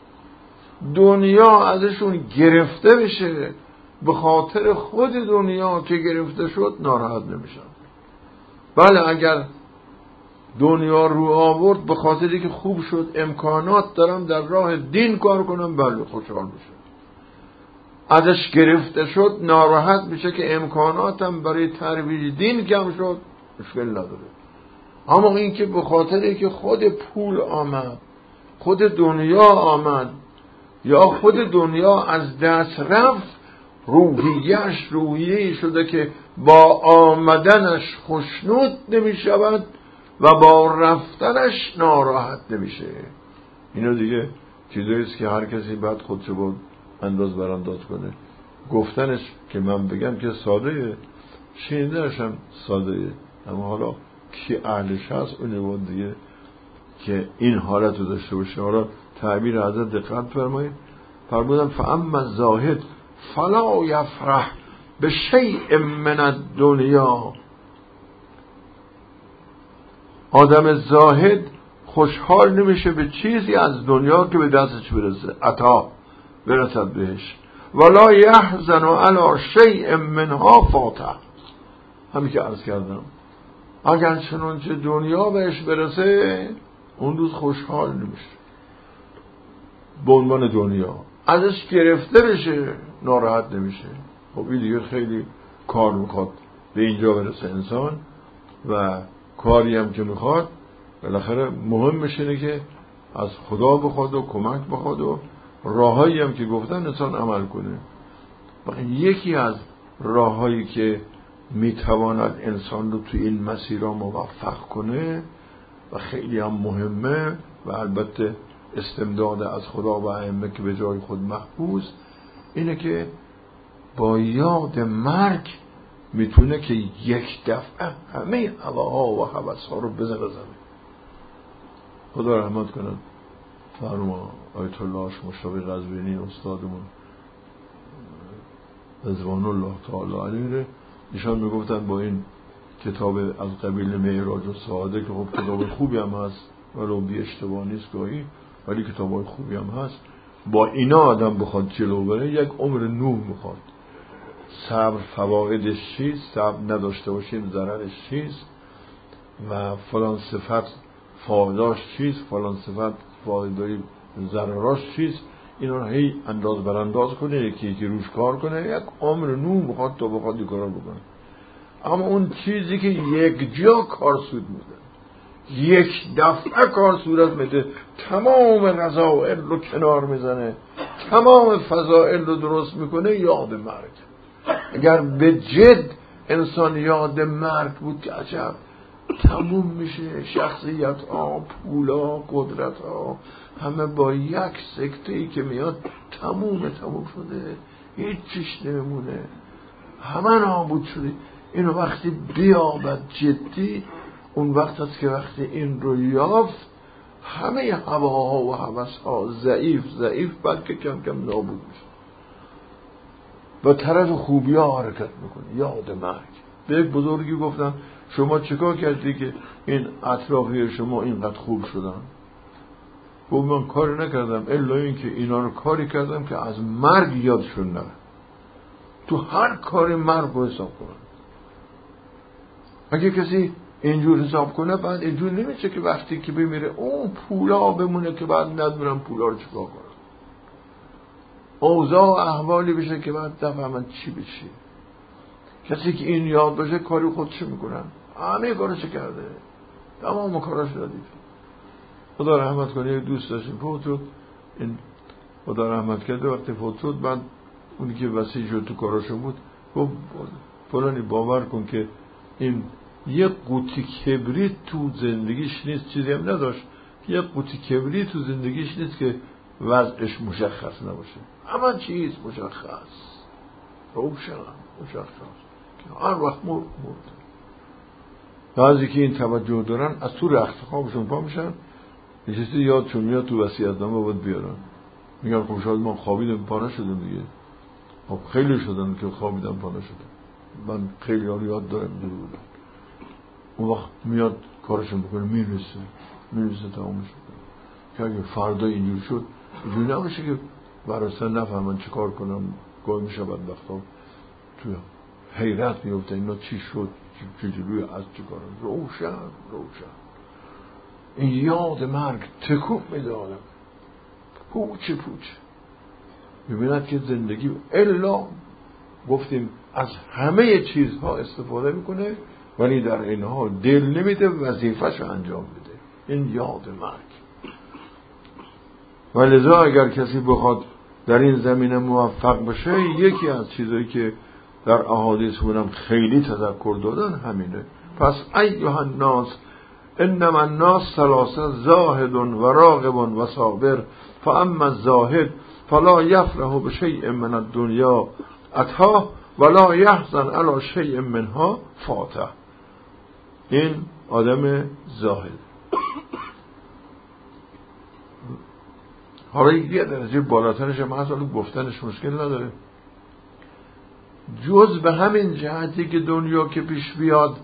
دنیا ازشون گرفته بشه به خاطر خود دنیا که گرفته شد ناراحت نمیشن. بله اگر دنیا رو آورد به خاطری که خوب شد امکانات دارم در راه دین کار کنم، بله خوشحال میشه. ازش گرفته شد ناراحت میشه که امکاناتم برای ترویج دین کم شد، مشکل نداره. اما این که به خاطری که خود پول آمد، خود دنیا آمد یا خود دنیا از دست رفت، روحیه‌اش روحیه‌ای شده که با آمدنش خوشنود نمیشود و با رفتنش ناراحت نمیشه. اینو دیگه چیزاییست که هر کسی باید خودشو باید انداز برانداز کنه. گفتنش که من بگم که ساده، شنیدنش هم ساده، اما حالا کی اهلش هست اونه بود دیگه که این حالت رو داشته باشه. حالا تعبیر حضرت دقت فرمایید، فرمودن فاما الزاهد فلا یفرح بشیء من الدنیا. آدم زاهد خوشحال نمیشه به چیزی از دنیا که به دستش برسه، عطا برسد بهش. ولا یحزن علی شیء منها فاته. همین که عرض کردم، اگر چنانچه دنیا بهش برسه اون روز خوشحال نمیشه به عنوان دنیا، ازش گرفته بشه ناراحت نمیشه. خب این دیگه خیلی کار میخواد به اینجا برسه انسان، و کاری هم که میخواد بالاخره مهمش اینه که از خدا بخواد و کمک بخواد و راهایی هم که گفتن انسان عمل کنه. و یکی از راهایی که میتواند انسان رو توی این مسیرها موفق کنه و خیلی هم مهمه و البته استمداد از خدا و ائمه که به جای خود محفوظ، اینه که با یاد مرگ میتونه که یک دفعه همه هواها و هوسها رو بزنه زمین. خدا رحمت کنه فرما آیت الله مشتاق قزوینی استادمون رضوان الله تعالی علیه، ایشان میگفتن با این کتاب از قبیل معراج السعاده که خب کتاب خوبی هم هست ولو بی اشتباه نیست گاهی، ولی کتابای خوبی هم هست، با اینا آدم بخواد جلو بره یک عمر نوح میخواد. صبر فوائدش چیست، صبر نداشته باشیم ضررش چیست و فلان صفت فایداش چیست، فلان صفت فایدای ضرراش چیست، اینا رو هی انداز برانداز کنه، یکی روش کار کنه. یک عمر نوح میخواد تا بخواد این کارا بکنه. اما اون چیزی که یک جا کارسود میده، یک دفعه کار صورت میده، تمام رذائل رو کنار میزنه، تمام فضائل رو درست میکنه، یاد مرگ. اگر به جد انسان یاد مرگ بود که عجب تموم میشه، شخصیت ها، پولا، قدرت ها همه با یک سکته‌ای که میاد تموم شده، هیچ چیش نمیمونه، همه نابود شده. اینو وقتی بیابد جدی، اون وقت است که وقتی این رو یافت همه هواها و هوسها ضعیف بلکه کم کم نابود میشه. با طرف خوبی ها حرکت میکنه. یاد مرگ. به یک بزرگی گفتم شما چیکار کردی که این اطرافی شما اینقدر خوب شدن؟ گفت من کاری نکردم الا این که اینا رو کاری کردم که از مرگ یادشون نره، تو هر کاری مرگ رو حساب کنن. اگه کسی اینجور حساب کنه بعد اینجور نمیشه که وقتی که بمیره اون پولا بمونه که بعد ندونم پولا رو چیکار کنم، اوضاع و احوالی بشه که بعد نفهمن چی بشه. کسی که این یاد باشه کاری خودش میکنن، همه کارش کرده، تمام کارش دادید. خدا رحمت کنه دوست داشتیم فوت شد، این خدا رحمت کرده وقتی فوت شد بعد اونی که وسیع شد تو کاراشون بود گفت فلانی باور کن که این یک قوطی کبریت تو زندگیش نیست، چیزی هم نداشت، یک قوطی کبریت تو زندگیش نیست که وضعش مشخص نباشه، همه چیز مشخص روشن مشخص که هر وقت مرد. بعضی که این توجه دارن از تو رخت خوابشون پا میشن، یه چیزی یادشون میاد تو وصیت‌نامه باید بیارن، میگن خب شاید ما خوابیدم پا نشدم دیگه. خب خیلی شدن که خوابیدم پا نشدم، من خیلی ها رو یاد دارم اینجوری بودن. اون وقت میاد کارشون بکنه، میرسه تمام شد. که اگه فردا اینجور شد اینجوری نباشه که براسن نفهمن چه کار کنم، گاهی میشه بدبختان توی حیرت میفته اینا چی شد، چجوری از چه کارم. روشن این یاد مرگ تکون میده آدم، پوچه میبیند که زندگی الا گفتیم از همه چیزها استفاده میکنه ولی در این حال دل نمیده وظیفه‌ش انجام بده. این یاد مرگ. ولذا اگر کسی بخواد در این زمینه موفق بشه، یکی از چیزایی که در احادیث بودم خیلی تذکر دادن همینه. پس ایها الناس انما الناس ثلاثه زاهد و راغب و صابر، فاما الزاهد فلا یفرح بشیء من الدنیا اتاه ولا یحزن علی شیء منها فاته. این آدم زاهد. حالا یه درجه بالاترش هم هست، حالا گفتنش مشکل نداره، جز به همین جهتی که دنیا که پیش بیاد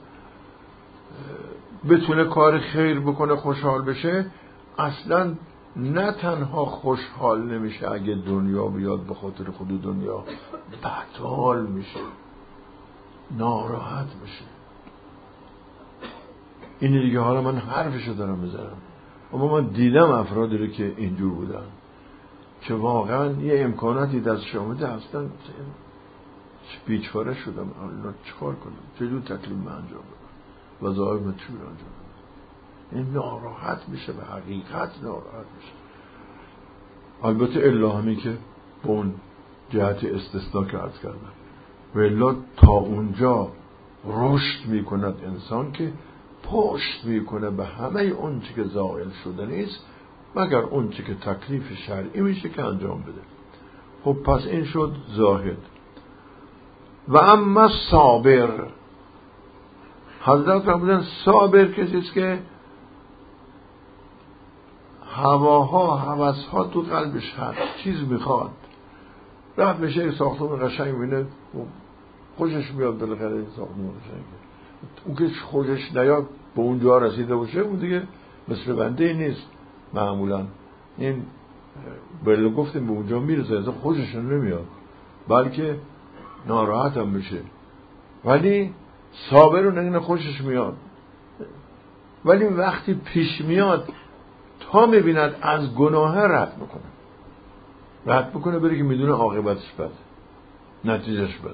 بتونه کار خیر بکنه خوشحال بشه، اصلا نه تنها خوشحال نمیشه اگه دنیا بیاد به خاطر خود دنیا، بدحال میشه، ناراحت میشه. اینه دیگه. حالا من حرفشو دارم میزنم، اما من دیدم افرادی رو که اینجور بودن که واقعا یه امکاناتی دستش آمده اصلا بیچاره شدم، الان چیکار کنم، چجور تکلیف من انجام بدم، وظایف من چجور انجام بدم. این ناراحت میشه، به حقیقت ناراحت میشه. البته الا همی که به اون جهت استثناء که عرض کردم، و الا تا اونجا رشد میکند انسان که پشت میکنه به همه اون چی که زائل شده نیست، مگر اون چی که تکلیف شرعی میشه که انجام بده. خب پس این شد زاهد. و اما صابر، حضرت فرمودن صابر کسیست که هواها هوسها تو قلبش هست، چیز میخواد، رفت میشه یک ساختمان قشنگ بینه خوشش میاد، بالاخره این ساختمان قشنگه. اون که خوشش نیاد به اونجا رسیده باشه، اون دیگه مثل بنده نیست. معمولا این بله گفتیم به اونجا میرسه اصلا خوشش نمیاد، بلکه ناراحت هم میشه. ولی صابر رو نگه خوشش میاد، ولی وقتی پیش میاد تا میبیند از گناه رد میکنه بره که میدونه عاقبتش بده، نتیجهش بده.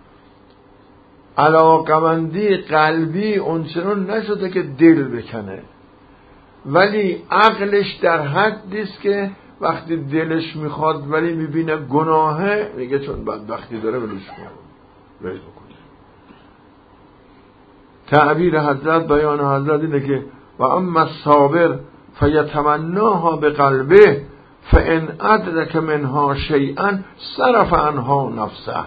علاقمندی قلبی اونچنان نشده که دل بکنه، ولی عقلش در حدیست که وقتی دلش میخواد ولی میبینه گناهه، میگه چون بدبختی داره ولش کنه. تعبیر حضرت، بیان حضرت اینه که و اما الصابر فیتمناها بقلبه فان ادرک منها شیئا صرف عنها نفسه.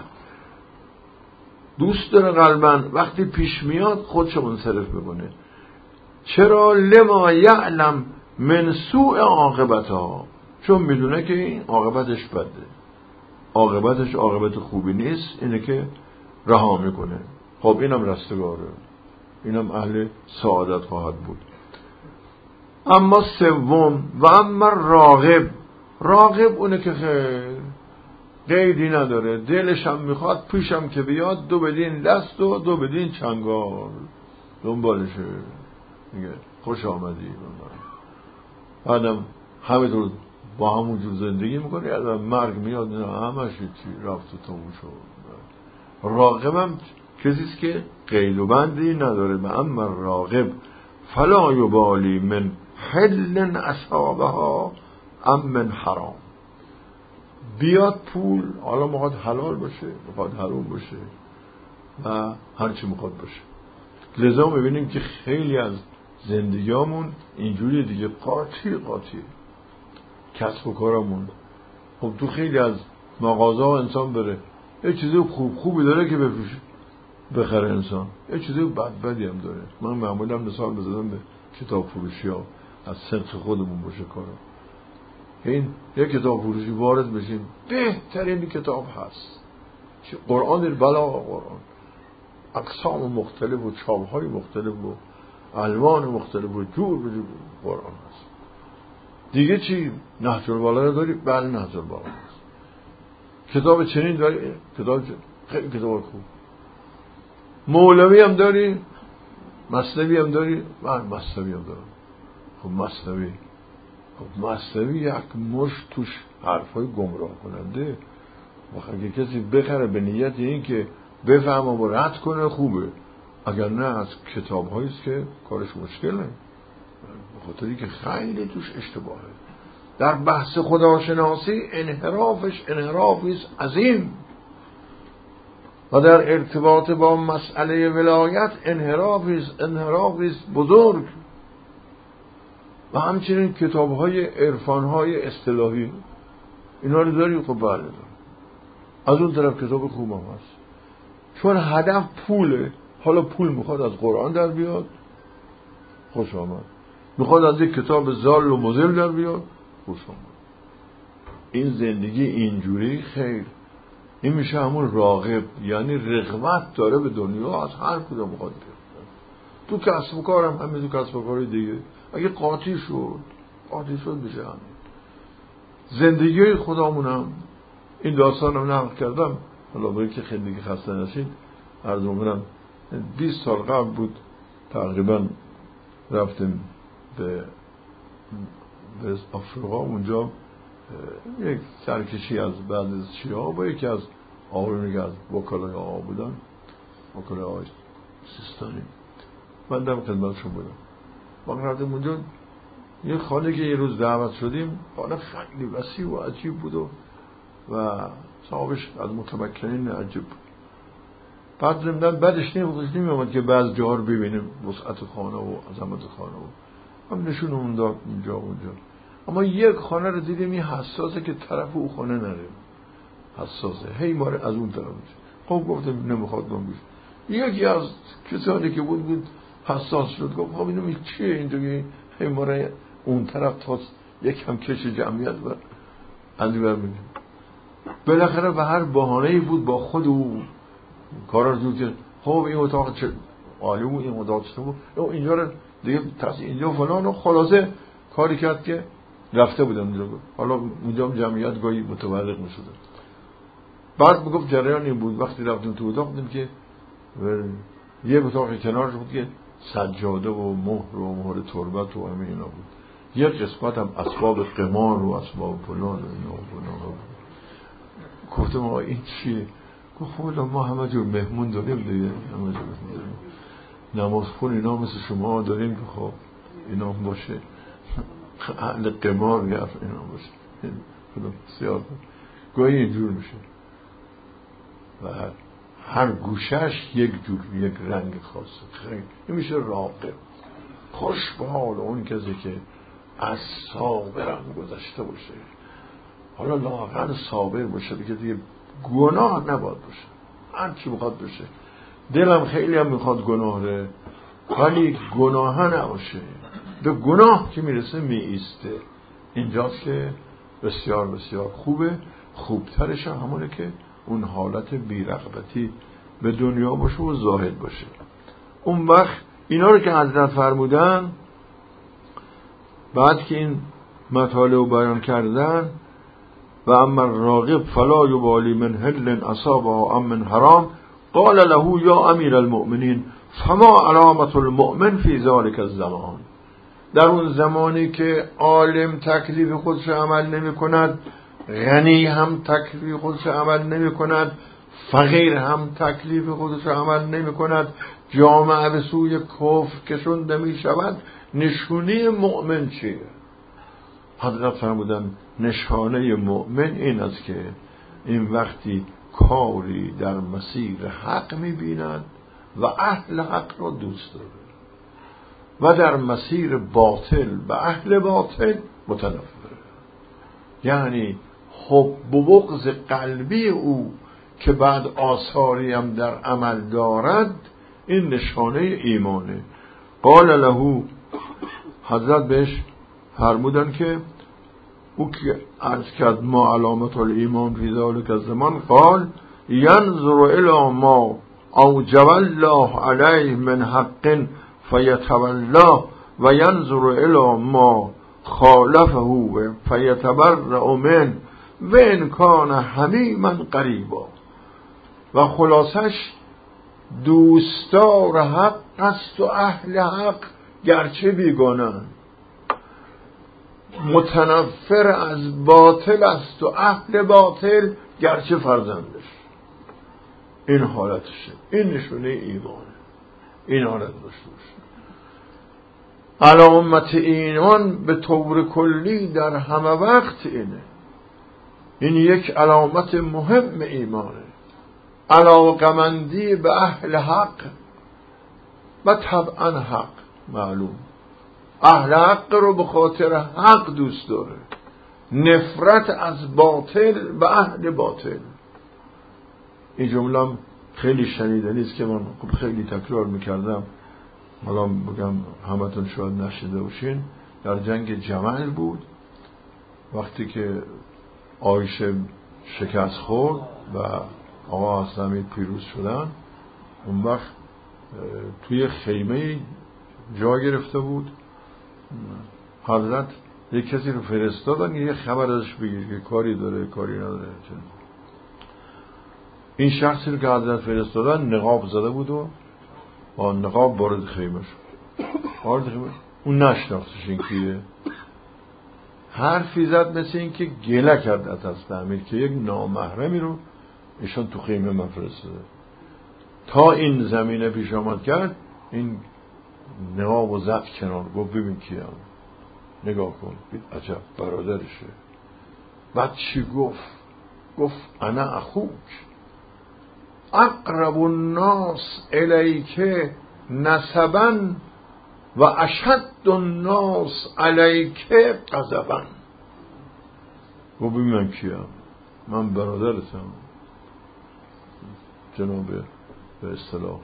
دوست داره قلبن، وقتی پیش میاد خودشو منصرف بکنه. چرا؟ لما یعلم من سوء عاقبتها، چون میدونه که این عاقبتش بده. عاقبتش عاقبت خوبی نیست، اینه که رها میکنه. خب اینم رستگاره، اینم اهل سعادت خواهد بود. اما سوم، و اما راغب، راغب اونه که خیر قیدی نداره، دلش هم میخواد پیشم که بیاد، دو بدین دست و دو بدین چنگال دنبالشه، میگه خوش آمدی. بعدم همینطور با همون جور زندگی میکنه، از مرگ میاد نه همش چی رفت و تموم شد. راغبم کسیست که قید و بندی نداره. به اما راغب فلا یبالی من حل اصابها ام من حرام. بیاد پول، حالا میخواد حلال باشه میخواد حرام باشه و هرچی میخواد باشه. لذا میبینیم که خیلی از زندگیامون اینجوری دیگه، قاطی کسب و کارمون. خب تو خیلی از مغازه ها انسان بره، یه چیزی خوبی داره که بفروشه بخره انسان، یه چیزی بدی هم داره. من معمولا مثال بزنم به کتاب فروشی ها، از سنخ خودمون باشه کارا. این یک کتاب فروشی وارد بشین، بهترین کتاب هست قرآن البلاغه، قرآن اقسام مختلف و چاپ‌های مختلف و الوان مختلف و جور به جور قرآن هست. دیگه چی؟ نهج البلاغه داری؟ بله نهج البلاغه هست. کتاب چنین داری؟ خیلی کتاب خوب. مولوی هم داری؟ مثنوی هم داری؟ بله مثنوی هم دارم. خب مثنوی یک مش توش حرفای گمراه کننده. اگه کسی بخره به نیت این که بفهم و رد کنه خوبه، اگر نه از کتاب هاییست که کارش مشکله، به خاطری که خیلی توش اشتباهه. در بحث خداشناسی انحرافیست عظیم، و در ارتباط با مسئله ولایت انحرافیست بزرگ. و همچنین کتاب‌های عرفان‌های اصطلاحی اینا رو داری؟ خب بله داری. از اون طرف کتاب خوب هم هست، چون هدف پوله. حالا پول میخواد از قرآن در بیاد، خوش آمد. میخواد از یک کتاب زال و مزل در بیاد، خوش آمد. این زندگی اینجوری خیر، این میشه همون راغب، یعنی رغبت داره به دنیا، از هر کجا میخواد بیاد. تو کسب و کارم همین، تو کسب و کاری دیگه اگه قاطی شد بشه همین. زندگی خودمونم این داستانم نقل کردم، حالا باید که خیلی خسته نشید عرض می‌کنم. 20 سال قبل بود تقریبا، رفتیم به آفریقا. اونجا یک سرکشی از بعد از شیعه با یکی از آقایونی که از وکلای آقا بودن، وکلای آقای سیستانی، من دم خدمتشون بودم. ما رفتیم اونجا یه خانه که یه روز دعوت شدیم، خانه خیلی وسیع و عجیب بود و صاحبش از متمکنین عجیب بود. بعد زمدن بعدش نمی‌آمد که بعض جاها رو ببینیم، وسعت خانه و عظمت خانه و هم نشونمون داد اینجا اونجا. اما یک خانه رو دیدیم این حساسه که طرف او خانه نره، حساسه، هی ماره از اون طرف میشه. خب گفتم نمیخواد بگوش. یکی از کسانی که بود حساس شد، گفت خب اینو چیه اینجوری هی ماره اون طرف تا یکم کش جمعیت و اندیور میگه. بالاخره به هر بهانه‌ای بود با خود او کارا رو که خب این اتاق چه عالی بود، این اتاق چه بود، اینجا رو دیگه اینجا فلان و خلاصه کاری کرد که رفته بودم اونجا. حالا اونجا جمعیت گاهی متورق میشد. بعد میگفت جریان این بود وقتی رفتیم تو اتاق دیدیم که یه اتاق کنارش بود که سجاده و مهر تربت و همه اینا بود. یه قسمت هم اسباب قمار و اسباب فلان و اینا و فلان. گفتم آقا این چیه؟ گفت خب ما همه جور مهمون داریم دیگه، همه جور مهمون داریم، نماز خون اینا مثل شما داریم که خب اینا باشه، اهل قمار گرف اینا باشه، خدا سیاه گاهی اینجور میشه و هر گوشش یک جور یک رنگ خاصه. خیلی این میشه راقب. خوش به حال اون کسی که از صابرم گذشته باشه، حالا لااقل صابر باشه دیگه گناه نباید باشه، هر چی میخواد باشه. دلم خیلی هم میخواد گناه ره، ولی گناه نباشه. به گناه که میرسه میایسته. اینجاست که بسیار بسیار خوبه خوبترش همونه که اون حالت بی‌رغبتی به دنیا باشه و زاهد باشه. اون وقت اینا رو که حضرت فرمودن، بعد که این مطالب رو بیان کردن، و اما الراغب فلا یبالی من حل اصابه ام من حرام قال له یا امیر المؤمنین فما علامت المؤمن فی ذلک الزمان. در اون زمانی که عالم تکلیف خودش عمل نمی کند، غنی هم تکلیف خودش عمل نمی کند، فقیر هم تکلیف خودش عمل نمی کند، جامعه به سوی کفر کشونده می شود، نشونه مؤمن چیه؟ حضرت فرمودن نشانه مؤمن این است که این وقتی کاری در مسیر حق می بیند و اهل حق را دوست داره و در مسیر باطل و اهل باطل متنفره. یعنی حب و بغض قلبی او که بعد آثاری هم در عمل دارد، این نشانه ایمانه. قال له، حضرت بهش فرمودن که او که عرض کرد ما علامت الایمان فی ذلک الزمان، قال ینظر الی ما اوجب الله علیه من حق فیتولاه و ینظر الی ما خالفه فیتبرأ منه و ان کان حمیما قریبا. و خلاصش دوستدار حق است و اهل حق گرچه بیگانند، متنفر از باطل است و اهل باطل گرچه فرزندش. این حالتشه، این نشونه ایمانه. این حالت داشته باشه. علامت ایمان به طور کلی در همه وقت اینه. این یک علامت مهم ایمانه، علاقمندی به اهل حق و طبعا حق. معلوم اهل حق رو به خاطر حق دوست داره، نفرت از باطل و اهل باطل. این جمله خیلی شنیدنی است که من خیلی تکرار میکردم، حالا بگم همتون شاید نشنیده باشین. در جنگ جمل بود، وقتی که عایشه شکست خورد و آقا حسن پیروز شدن، اون وقت توی خیمه جا گرفته بود. حضرت یک کسی رو فرستادن یه خبر ازش بگیر که کاری داره کاری نداره. این شخصی رو که حضرت فرستادن نقاب زده بود و با نقاب وارد خیمه شد. اون نشناختش این کیه. حرفی زد مثل این که گله کرد از امیر که یک نامحرمی رو ایشان تو خیمه من فرستاده. تا این زمینه پیش آمد کرد، این نقاب و زد کنار، گفت ببین کیم، نگاه کن، عجب برادرشه. بعد چی گفت انا اخوک اقرب الناس الیک نسبا و اشد الناس علیک غضبا. گفت ببین من کیم، من برادرتم. جناب به اصطلاح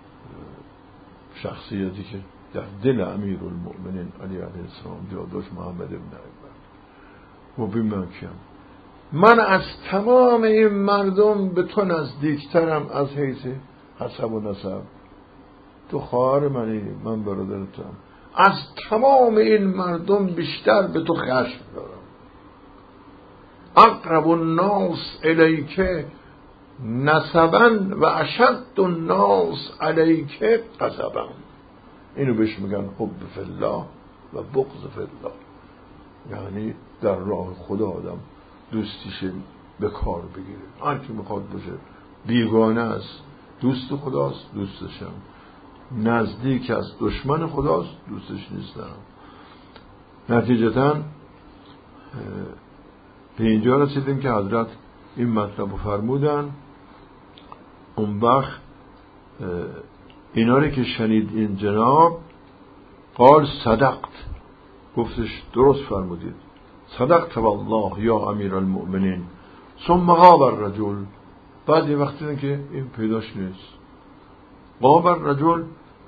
شخصیتی که در دل امیر المؤمنین علی علیه السلام جا داشت، محمد ابن عبد. و ببین من کیم، من از تمام این مردم به تو نزدیکترم از حیث حسب و نسب. تو خواهر منی، من برادرتم. از تمام این مردم بیشتر به تو خشم دارم. اقرب الناس الیک نسبا و اشد الناس علیک غضبا. اینو بهش میگن حب فی الله و بغض فی الله. یعنی در راه خدا آدم دوستیشه به کار بگیره. هر کی میخواد باشه بیگانه است دوست خداست، دوستشم. نزدیک از دشمن خداست، دوستش نیستم. نتیجتاً به اینجا رسیدیم که حضرت این مطلب رو فرمودن. اون وقت اینا رو که شنید این جناب، قال صدقت، گفتش درست فرمودید، صدقت والله یا امیر المؤمنین. ثم غاب الرجل. بعد یه وقتی دیدن که این پیداش نیست. غاب الرجل،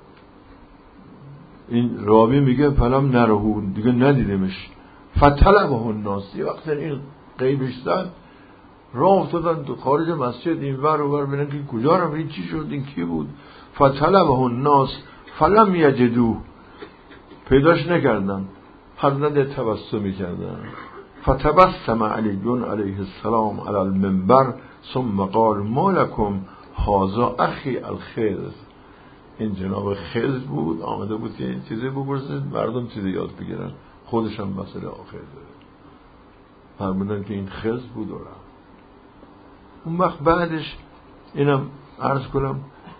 این راوی میگه فلم نرهون، دیگه ندیدمش. فطلبه الناس. یه وقتی این غیبش زد، راه افتادن تو خارج مسجد این ور و ور ببینن که کجا رفت، این چی شد، این کی بود. فطلبه الناس فلم یجدوه، پیداش نکردن. حضرت تبسمی کردن. فتبسم علی علیه السلام علی المنبر ثم قال ما لکم هذا اخی الخضر. این جناب خضر بود، آمده بود که این چیزی بپرسید مردم چیزی یاد بگیرن، خودش هم مسئله آخر داره. فرمودن که این خضر بود و رفت. اون وقت بعدش اینم عرض کنم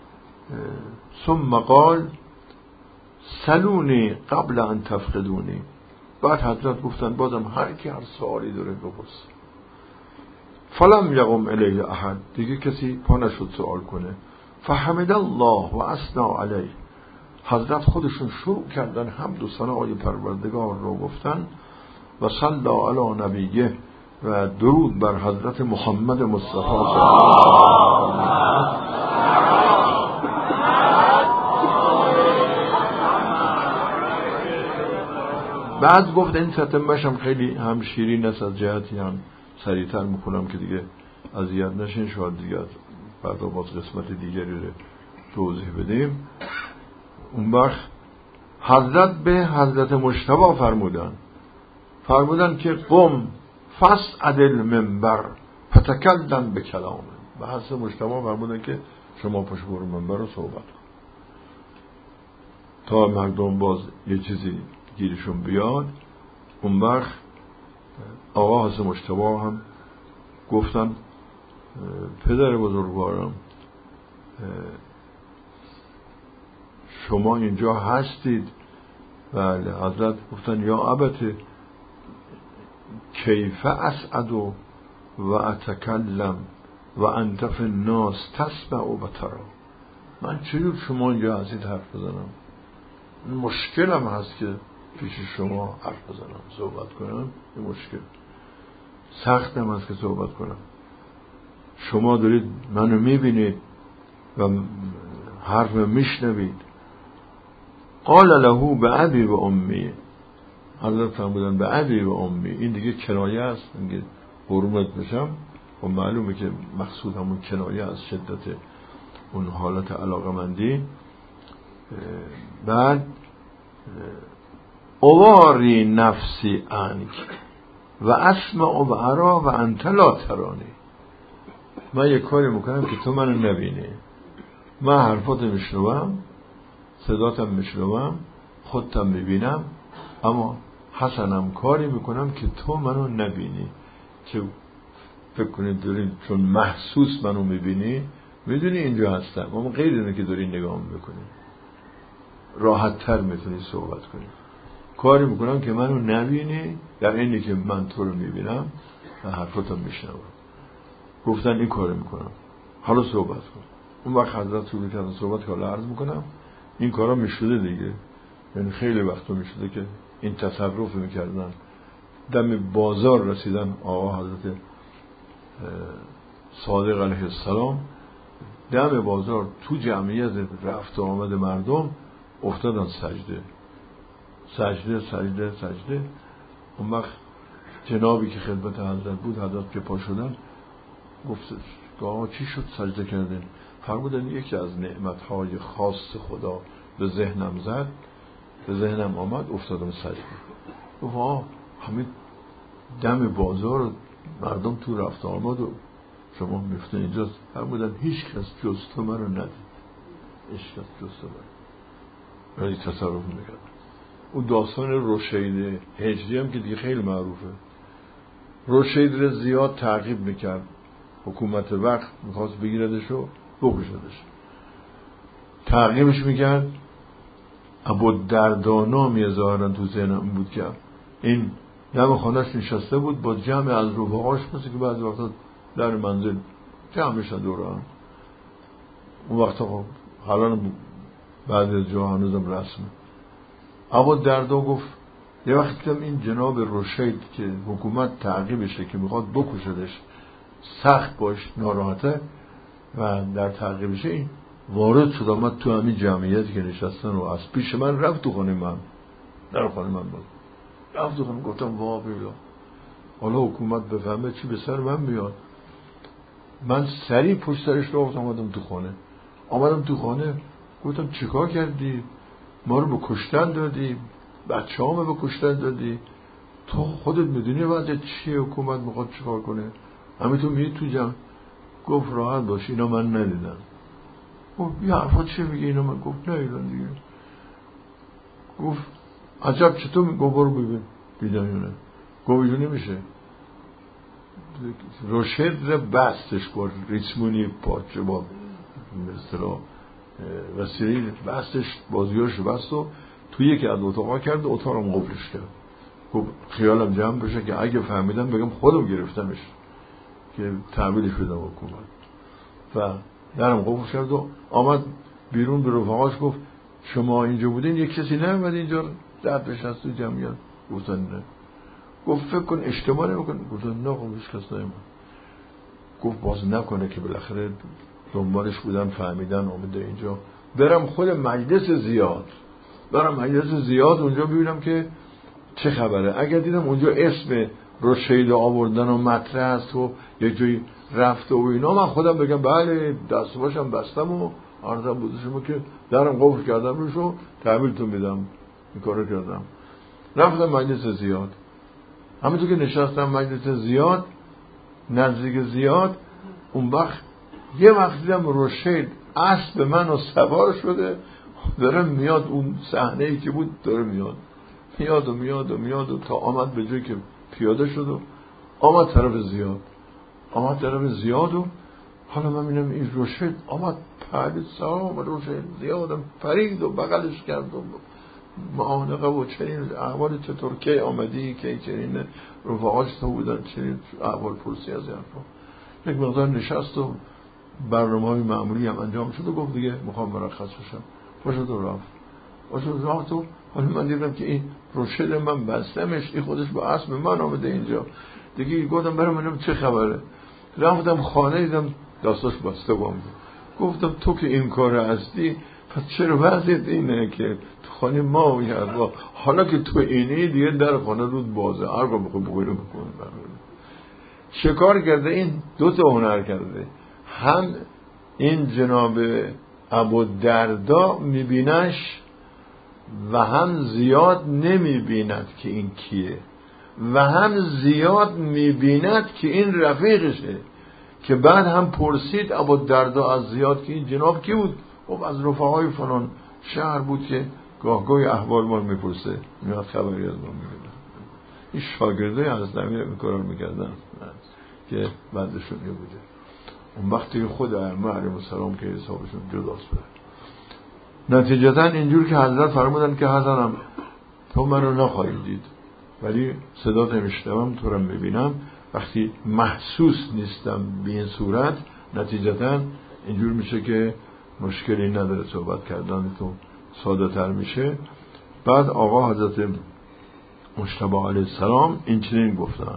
ثم قال سلونی قبل ان تفقدونی. بعد حضرت گفتن بازم هر کی هر سوالی داره بپرس. فلم یقم الیه احد، دیگه کسی پا نشد سوال کنه. فحمد الله و اثنا علیه، حضرت خودشون شروع کردن حمد و ثنای پروردگار رو گفتن و صلی علی نبیه و درود بر حضرت محمد مصطفی صلی الله علیه و بعد گفت این تتمه‌ش هم خیلی هم شیرین است، از جهتی هم سریعتر میکنم که دیگه اذیت نشین، شاید دیگه بعد باز قسمت دیگری رو توضیح بدیم. اون وقت حضرت به حضرت مجتبی فرمودن که قم فاسعد المنبر فتکلم بکلام. به حضرت مجتبی فرمودن که شما پشت برو منبر رو صحبت کن تا مردم باز یه چیزی گیرشون بیاد. اون وقت آقا حضرت مجتبی هم گفتن پدر بزرگوارم شما اینجا هستید؟ بله. حضرت گفتن یا ابت کیف اسعد و اتکلم و انت فی الناس تسمع و ترا. من چجور شما اینجا هستید حرف بزنم؟ مشکلم هست که پیش شما حرف بزنم، صحبت کنم. این مشکل سختم هست که صحبت کنم. شما دارید منو میبینید و حرف میشنوید. قال له به ابی و امی، حضرت فرمودن به ابی و امی. این دیگه کنایه است، میگه حرمت بشم و معلومه که مقصود همون کنایه از شدت اون حالت علاقمندی. بعد اواری نفسی عنک و اسمع و ارا و انت لا ترانی. من یک کاری میکنم که تو منو نبینی، من حرفات میشنوم، صداتم میشنوم، خودتم میبینم، اما حسنم کاری میکنم که تو منو نبینی، که فکر کنید دارین چون محسوس منو میبینی، میدونی اینجا هستم، اما غیر اینه که داری نگاه میکنی راحت تر میتونی صحبت کنی. کاری میکنم که منو نبینی در اینی که من تو رو میبینم و حرفاتم میشنوم. گفتن این کاری میکنم، حالا صحبت کن. اون وقت حضرت شروع کردن صحبت که حالا عرض میکنم این کارا میشده دیگه، یعنی خیلی وقتا میشده که این تصرف میکردن. دم بازار رسیدن آقا حضرت صادق علیه السلام، دم بازار تو جمعیت رفت و آمد مردم افتادن سجده. اون وقت جنابی که خدمت حضرت بود، حضرت که پا شدن، گفت آقا چی شد سجده کردن؟ فرمودن یکی از نعمتهای خاص خدا به ذهنم زد، به ذهنم آمد، افتادم سجده. گفت همین دم بازار مردم تو رفت آمد و شما میفتن اینجا. فرمودن هیچ کس جز تو من رو ندید، هیچ کس جز تو من. یعنی تصرف میکرد. اون داستان روشید هجری هم که دیگه خیلی معروفه. روشید رو زیاد تعقیب میکرد، حکومت وقت میخواست بگیردش و بکشدش، تعقیبش میکرد. ابو دردانا ظاهرا تو ذهنم بود که این دم خانهش نشسته بود با جمع از رفقاش، مثل که بعضی وقتا در منزل جمع میشن دوره هم. اون وقتا خب حالا بعد از جا هنوزم رسمه. ابو دردا گفت یه وقت دیدم این جناب روشید که حکومت تعقیبشه که میخواد بکشدش، سخت باش ناراحته و در تعقیبشه، این وارد شد آمد تو همین جمعیتی که نشستن و از پیش من رفت تو خانه من، در خانه من بود، رفت تو خانه. گفتم واقعا حالا حکومت بفهمه چی به سر من میاد. من سریع پشت سرش رفتم آمدم تو خانه گفتم چیکار کردی؟ ما رو به کشتن دادی، بچه‌هامو به کشتن دادی، تو خودت میدونی وضع چیه، حکومت میخواد چیکار کنه، همین تو میری تو جمع. گفت راحت باش اینا من ندیدم. گفت یه حرفا چه میگه اینا؟ من گفت نه اینا دیگه. گفت عجب چطور؟ گفت برو ببین دیدن یا نه. گفت اینجا نمیشه. روشد رو بستش با ریسمونی پاچه با مثلا وسیله بستش، بازیارش بست و توی یکی از اتاقا کرد، اتاقم قفلش کرد. گفت خیالم جمع بشه که اگه فهمیدم بگم خودم گرفتمش که تحویلش بدم حکومت. و درم قفل کرد و آمد بیرون به رفقاش گفت شما اینجا بودین یک کسی نیومد اینجا درد بشست تو جمعیت؟ گفتن نه. گفت فکر کن اشتباه نمی‌کنی؟ گفتن نه خب هیچ کس نیومد. گفت باز نکنه که بالاخره دنبالش بودن فهمیدن آمده اینجا، برم خود مجلس زیاد اونجا ببینم که چه خبره. اگر دیدم اونجا اسم روشید آوردن و مطرح است و یک جایی رفته و اینا، من خودم بگم بله دست باشم بستم و عرضم بوده شما که درم قفل کردم روشو تحویلتون میدم. این کارو کردم. رفتم مجلس زیاد. همینطور که نشستم مجلس زیاد نزدیک زیاد، اون وقت یه وقت دیدم روشید اسب منو سوار شده داره میاد، اون صحنه ای که بود داره میاد و تا آمد به جایی که پیاده شد و آمد طرف زیاد و حالا من میبینم این روشید آمد پرید سلام روشید زیادم پرید و بغلش کرد و معانقه و چنین احوال چطور که آمدی که چنین رفقاش تو بودن چنین احوال پرسی از این حرفا. یک مقدار نشست و برنامه‌های معمولی هم انجام شد و گفت دیگه میخوام مرخص بشم. پاشد و رفت و حالا من دیدم که این روشد من بستمش، این خودش با اسم من آمده اینجا دیگه. گفتم برم ببینم چه خبره. رفتم خانه دیدم داستاش بسته بود. گفتم تو که این کار هستی پس چرا وضعیت اینه که تو خانه ما و حالا که تو اینی دیگه در خانه رود بازه، هر کار بخوای بکنی بکن. شکار کرده این دو تا هنر کرده، هم این جناب ابودردا میبینش و هم زیاد نمیبیند که این کیه، و هم زیاد میبیند که این رفیقشه، که بعد هم پرسید ابودردا از زیاد که این جناب کی بود؟ خب از رفقای فلان شهر بود که گاهگاهی احوال ما میپرسه، میاد خبری از ما میگه. این شاگرده از نمیر این کار رو میکردن که بعدشون یه بوده. اون وقتی خود ائمه علیهم السلام که حسابشون جداست بود. نتیجتا اینجور که حضرت فرمودن که حسنم تو من رو نخواهی دید ولی صدا نمیشنوم، تو رو میبینم. وقتی محسوس نیستم به این صورت، نتیجتا اینجور میشه که مشکلی نداره، صحبت کردن تو ساده تر میشه. بعد آقا حضرت مجتبی علیه السلام این چنین گفتن: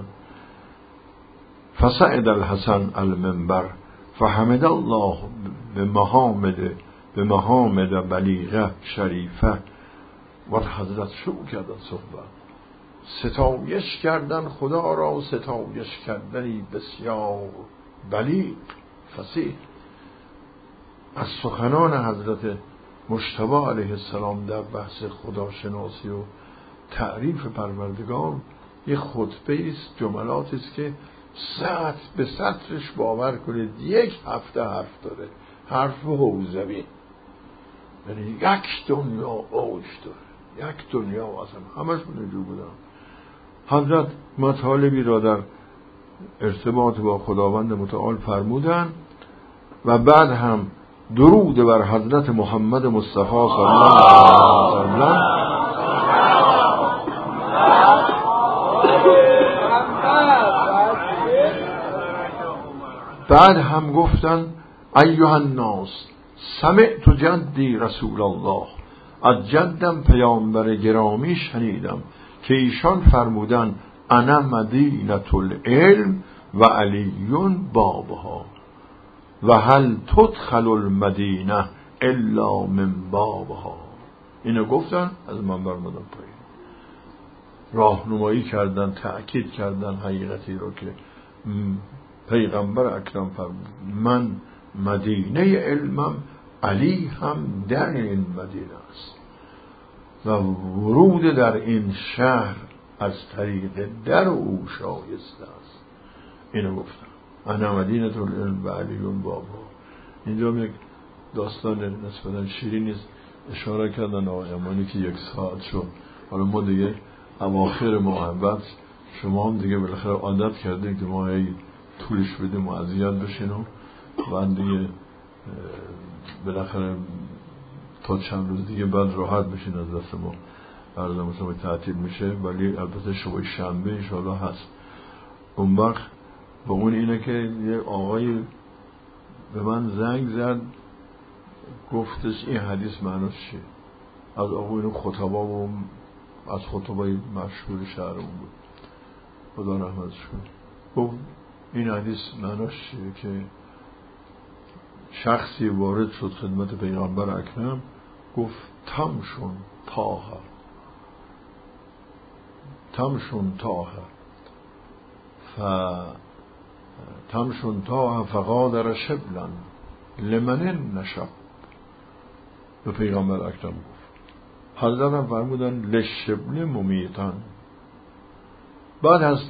فصعد الحسن المنبر فحمد الله به محامد بلیغه شریفه. و حضرت شروع کردن صحبت، ستایش کردن خدا را و ستایش کردنی بسیار بلیغ فصیح. از سخنان حضرت مجتبی علیه السلام در بحث خداشناسی و تعریف پروردگار یه خطبه است، جملاتی است که سطر به سطرش باور کنید یک هفته حرف داره، حرف حوزوی، یعنی یک دنیا اوج داره، یک دنیا اصلا همش اینجور بودن. حضرت مطالبی را در ارتباط با خداوند متعال فرمودن و بعد هم درود بر حضرت محمد مصطفی صلی الله علیه وسلم. بعد هم گفتن ایها الناس سمعت جدی رسول الله، از جدم پیامبر گرامی شنیدم که ایشان فرمودن انا مدینة العلم و علیون بابها و هل تدخل المدینه الا من بابها. اینو گفتن، از منبر اومدن پایین، راهنمایی کردن، تأکید کردن حقیقتی رو که پیغمبر اکرم فرمود من مدینه علمم، علی هم در این مدینه است و ورود در این شهر از طریق در او شایسته است. اینو گفتم انا مدینه العلم و علی بابا. اینجا یک داستان نسبتا شیرین است اشاره کردن آقای امانی که 1 ساعت شد. حالا ما دیگه اواخر محبت، شما هم دیگه بالاخره عادت کردین که ما هی طولش بدیم و اذیت بشین و بعد دیگه بالاخره تا چند روز دیگه بعد راحت بشین از دست ما. برنامه شما تعطیل میشه، ولی البته شبای شنبه انشاءالله هست. اون وقت با اون اینه که یه آقای به من زنگ زد گفتش این حدیث معناش چیه؟ از آقایون خطبا و از خطبای مشهور شهرمون بود، خدا رحمتش کنه. گفت این حدیث معناش چیه؟ که شخصی وارد شد خدمت پیغمبر اکرم گفت تمشون تاها فقادر شبلن لمن نشب. به پیغمبر اکرم گفت. حضرت هم فرمودن لشبل ممیتن. بعد حضرت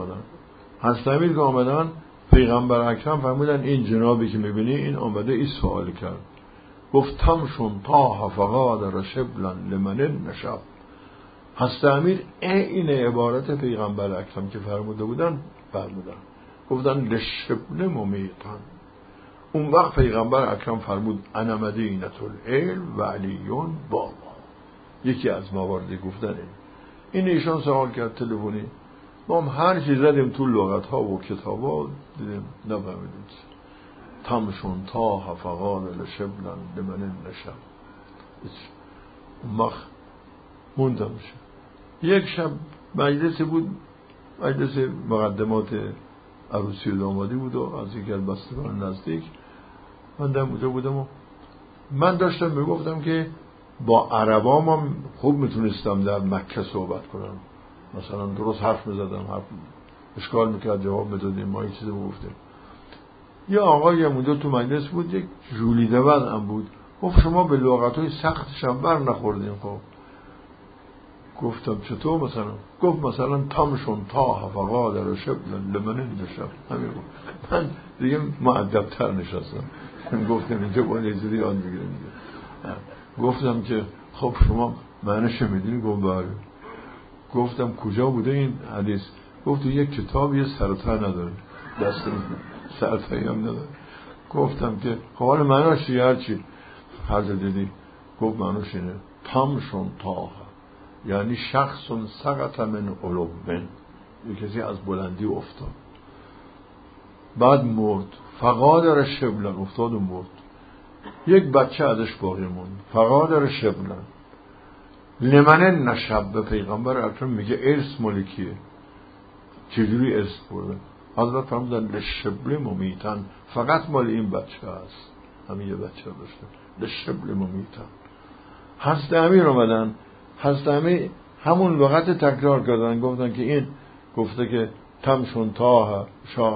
امیر که آمدن پیغمبر اکرم فرمودن این جنابی که میبینی این آمده این سوال کرد، گفت تمشون تاها فقادر شبلن لمن نشب. حضرت امیر این عبارت پیغمبر اکرم که فرموده بودن گفتن لشبل ممیتن. اون وقت پیغمبر اکرم فرمود انا مدینه العلم و علیون بابا. یکی از مواردی گفتن این ایشان سوال کرد تلفنی، ما هم هر چی زدیم تو لغت ها و کتاب ها دیدیم نفهمیدیم. تمشون تا فقادر شبلن لمن نشب. اون وقت موندم شد. یک شب مجلسی بود، مجلس مقدمات عروسی و دامادی بود و از یکی از بستگان نزدیک من در اونجا بودم و من داشتم میگفتم که با عربام هم خوب میتونستم در مکه صحبت کنم، مثلا درست حرف میزدم، حرف اشکال میکرد جواب میدادیم، ما یک چیزی میگفتیم. یه آقایی هم اونجا تو مجلس بود، یک جولیده بد هم بود، گفت شما به لغت‌های سختش هم بر نخوردین. خب گفتم چطور مثلا؟ گفت مثلا تمشون تا فقادر شبلن لمن نشب. همین من دیگه مؤدب‌تر نشستم گفتم اینجا باید یه چیزی یاد بگیرم. گفتم که خب شما معنیش میدونی؟ گفت بله. گفتم کجا بوده این حدیث؟ گفت تو یک کتاب یه سرتا نداره، دست سرتایی هم نداره. گفتم که خب حالا معنیش چیه؟ هرچی هر جا دیدی. گفت معنیش اینه تمشون تا، یعنی شخص سقط من علومن، یک کسی از بلندی افتاد بعد مرد. فقادر شبلن، افتاد و مرد، یک بچه ازش باقی موند. فقادر شبلن لمن نشب. به پیغمبر اکرم میگه ارث ملکیه، چجوری ارث برده؟ حضرت فرمودن لشبل ممیتن، فقط مال این بچه هست، همین یه بچه داشته. لشبل ممیتن. حضرت امیر اومدن، حضرت امیر همون لغت تکرار کردن، گفتن که این گفته که تمشون تا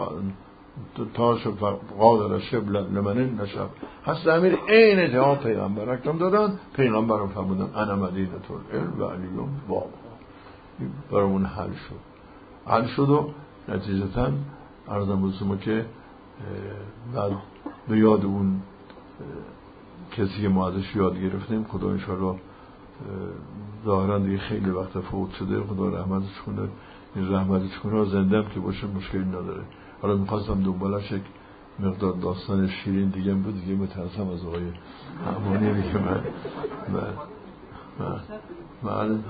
قادر شبل لمن نشب. حضرت امیر عین جواب پیغمبر اکرم دادن. پیغمبرم فرمودن انا مدینه العلم و علیون بابا. برامون حل شد و نتیجتا عرضم بسیمه که بعد به یاد اون کسی که ما ازش یاد گرفتیم، خدا انشاءالله ظاهرا دیگه خیلی وقت فوت شده، خدا رحمتش کنه، این رحمتش کنه، زنده هم که باشه مشکلی نداره. حالا میخواستم دنبالش یک مقدار داستان شیرین دیگه بود، دیگه مترسم از آقای امانی دیگه. من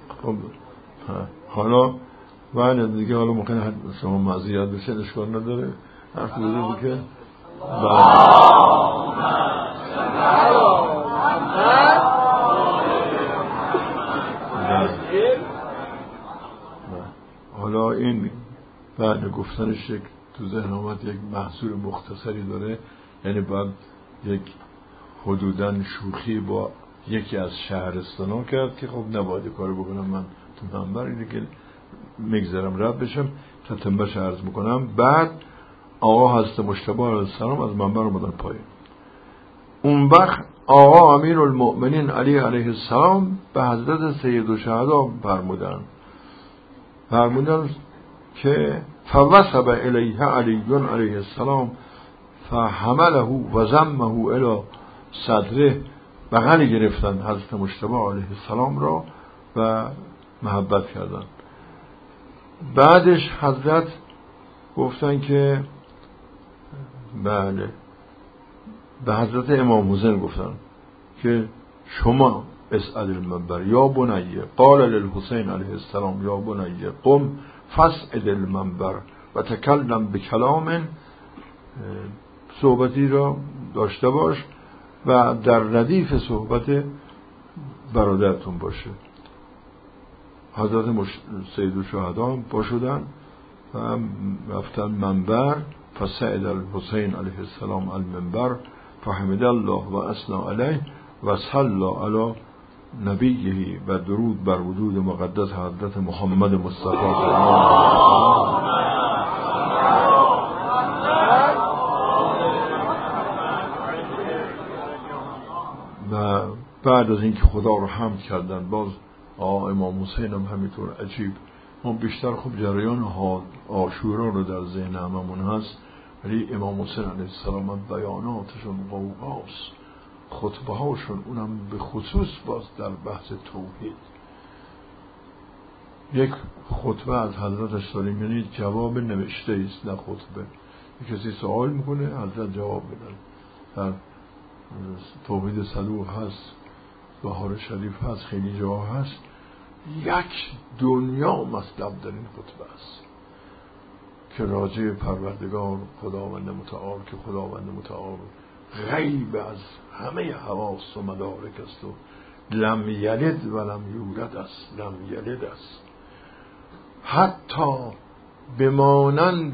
حالا بعد دیگه حالا ممکنه شما معذیت بشه، اشکال نداره. حرف بوده که حالا این بعد گفتنش یک تو ذهن آمد یک محصول مختصری داره، یعنی بعد یک حدوداً شوخی با یکی از شهرستانا کرد که خب نباید کارو بکنم. من تو منبر اینه که میگذارم رد بشم تا تنبش عرض میکنم. بعد آقا حضرت مجتبی علیه السلام از منبر اومدن پایین. اون وقت آقا امیرالمؤمنین علی علیه السلام به حضرت سید الشهدا فرمودن که فوثب الیه علی علیه السلام فحمله و ضمه الی صدره، بغل گرفتن حضرت مجتبی علیه السلام را و محبت کردن. بعدش حضرت گفتن که بله، به حضرت امام حسین گفتن که شما اسعد المنبر یا بنیه، قال للحسین علیه السلام یا بنیه قم فاسعد المنبر و تکلم بکلام، صحبتی را داشته باش و در ردیف صحبت برادرتون باشه. حضرت سید الشهدا پاشدن و رفتن منبر، فصعد الحسین علیه السلام المنبر فحمد الله و اثنى علیه و صلی علی نبیه و درود بر وجود مقدس حضرت محمد مصطفی و بعد از اینکه خدا رو حمد کردن، باز امام حسین هم همینطور عجیب. ما بیشتر خوب جریان عاشورا رو در ذهن هممون هست، ولی امام حسین علیه السلام بیاناتشون قوقاست، خطبه هاشون اونم به خصوص باز در بحث توحید. یک خطبه از حضرتش داریم، یعنی جواب نوشته است نه خطبه. کسی سوال میکنه حضرت جواب میدن. در توحید صدوق هست، بهار شریف هست، خیلی جا هست. یک دنیا مطلب در این خطبه است که راجع پروردگار خداوند متعال، که خداوند متعال غیب از همه حواس و مدارک است و لم یلد و لم یولد است، لم یلد است. حتی بمانند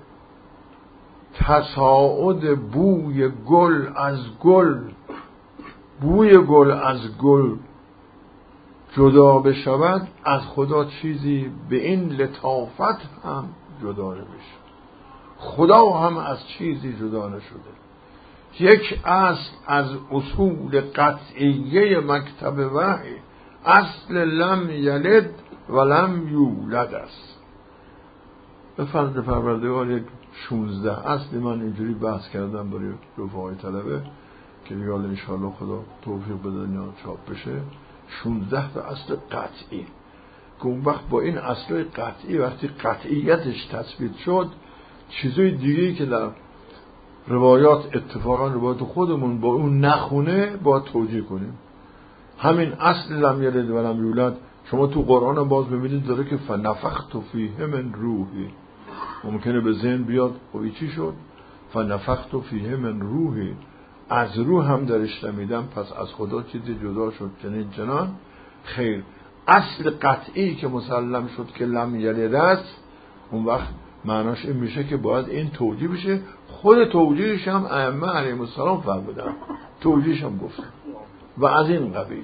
تصاعد بوی گل از گل، بوی گل از گل جدا بشود، از خدا چیزی به این لطافت هم جدا نمیشه. خدا هم از چیزی جدا نشده. یک اصل از اصول قطعیه مکتب وحی، اصل لم یلد و لم یولد است. به فضل پروردگار یک 16 اصل من اینجوری بحث کردم برای رفاقای طلبه که دیگه حالا انشاءالله خدا توفیق بده یا چاپ بشه. 16 تا اصل قطعی که اون وقت با این اصل قطعی وقتی قطعیتش تثبیت شد، چیزای دیگه‌ای که در روایات اتفاقا روایات خودمون با اون نخونه با توجیه کنیم. همین اصل لم یلد و لم یولد شما تو قرآن هم باز ببینید داره که فنفخت فیه من روحی. ممکنه به ذهن بیاد خب چی شد؟ فنفخت فیه من روحی، از روح هم درش نمیدم، پس از خدا چیزی جدا شد چنان. خیر، اصل قطعی که مسلم شد که لم یلد است، اون وقت معناش این میشه که باید این توجیه بشه. خود توجیهش هم ائمه علیهم السلام فرمودن، توجیهش هم گفتن و از این قبیل.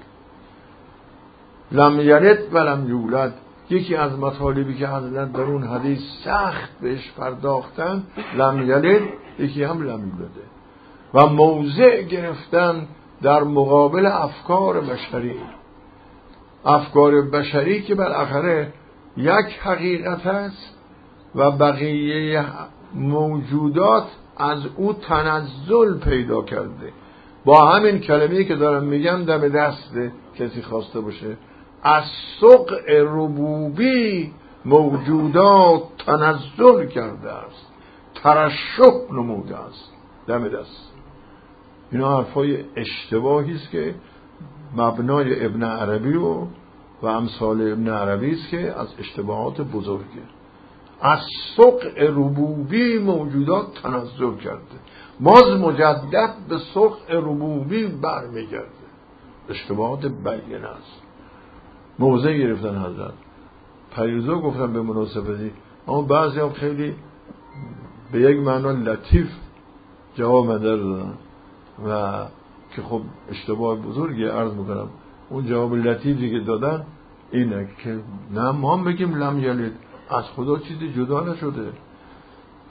لم یلد و لم یولد یکی از مطالبی که حضرت در اون حدیث سخت بهش پرداختن، لم یلد یکی هم لم یولده و موضع گرفتن در مقابل افکار بشری. افکار بشری که بالاخره یک حقیقت است و بقیه موجودات از او تنزل پیدا کرده. با همین کلمه‌ای که دارم میگم دم دسته کسی خواسته باشه، از سقع ربوبی موجودات تنزل کرده است، ترشح نموده است، دم دست. اینا حرفای اشتباهی است که مبنای ابن عربی و امثال ابن عربی است که از اشتباهات بزرگه. از سقع ربوبی موجودات تنزل کرده، باز مجدد به سقع ربوبی برمیگرده. اشتباهات بیان است. موضع گرفتن حضرت پیروزا گفتن به مناسبتی، اما بعضی هم خیلی به یک معنا لطیف جواب دادن و که خب اشتباه بزرگی عرض میکنم. اون جواب لطیفی که دادن اینه که نه ما هم بگیم لم یلد، از خدا چیزی جدا نشده.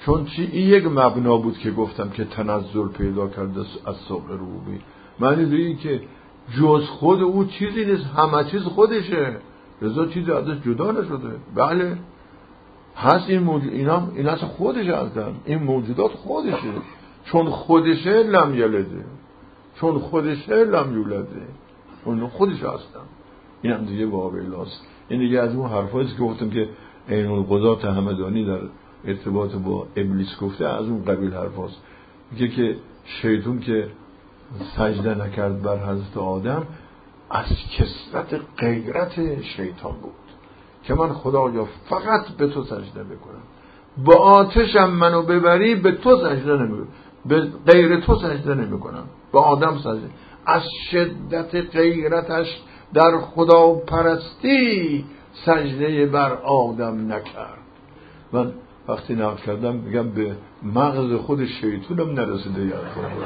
چون چی؟ این یک مبنا بود که گفتم که تنزل پیدا کرده از صبح روبی. معنی دیگه که جز خود او چیزی نیست، همه چیز خودشه، رضا چیزی ازش جدا نشده. بله هست این موجود، این اصلا خودش هستن، این موجودات خودشه، چون خودشه لم یلده، چون خودشه لم یولده، اون خودش هستن. این هم دیگه واقعیاست. این دیگه از اون حرفاییست که گفتم که عین القضات همدانی در ارتباط با ابلیس گفته، از اون قبیل حرفاست. میگه که شیطان که سجده نکرد بر حضرت آدم از کثرت غیرت شیطان بود که من خدایا فقط به تو سجده میکنم، با آتشم منو ببری به تو سجده نمیکنم، به غیر تو سجده نمیکنم، با آدم سجده. از شدت غیرتش در خدا پرستی سجده بر آدم نکرد. من وقتی نقل کردم میگم به مغز خود شیطونم نرسیده یاد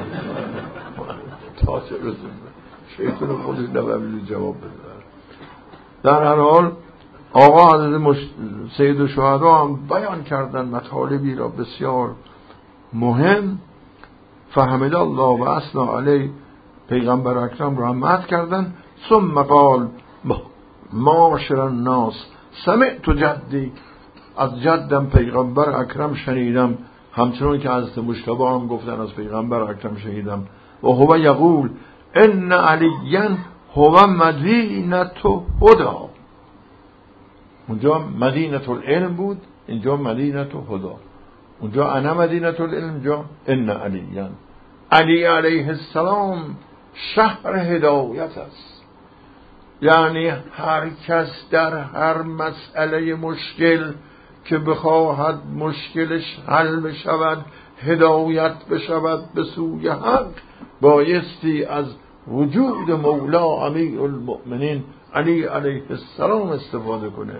تا چه رسیده شیطون خودش نباید جواب بده. در هر حال آقا حضرت سید الشهدا هم بیان کردن مطالبی را بسیار مهم. فحمد الله و اثنا علیه، پیغمبر اکرم را مدح کردن. ثم قال معاشر الناس سمعت جدی، از جدم پیغمبر اکرم شنیدم، همچنان که حضرت مجتبی هم گفتن از پیغمبر اکرم شنیدم. و هو یقول ان علیا هو مدینه هدا. اونجا مدینه العلم بود، اینجا مدینه هدا. اونجا انا مدینه العلم، اینجا ان علیا. علی علیه السلام شهر هدایت است. یعنی هر کس در هر مسئله مشکل که بخواهد مشکلش حل بشود، هدایت بشود به سوی حق، بایستی از وجود مولا امیر المؤمنین علی علیه السلام استفاده کنه.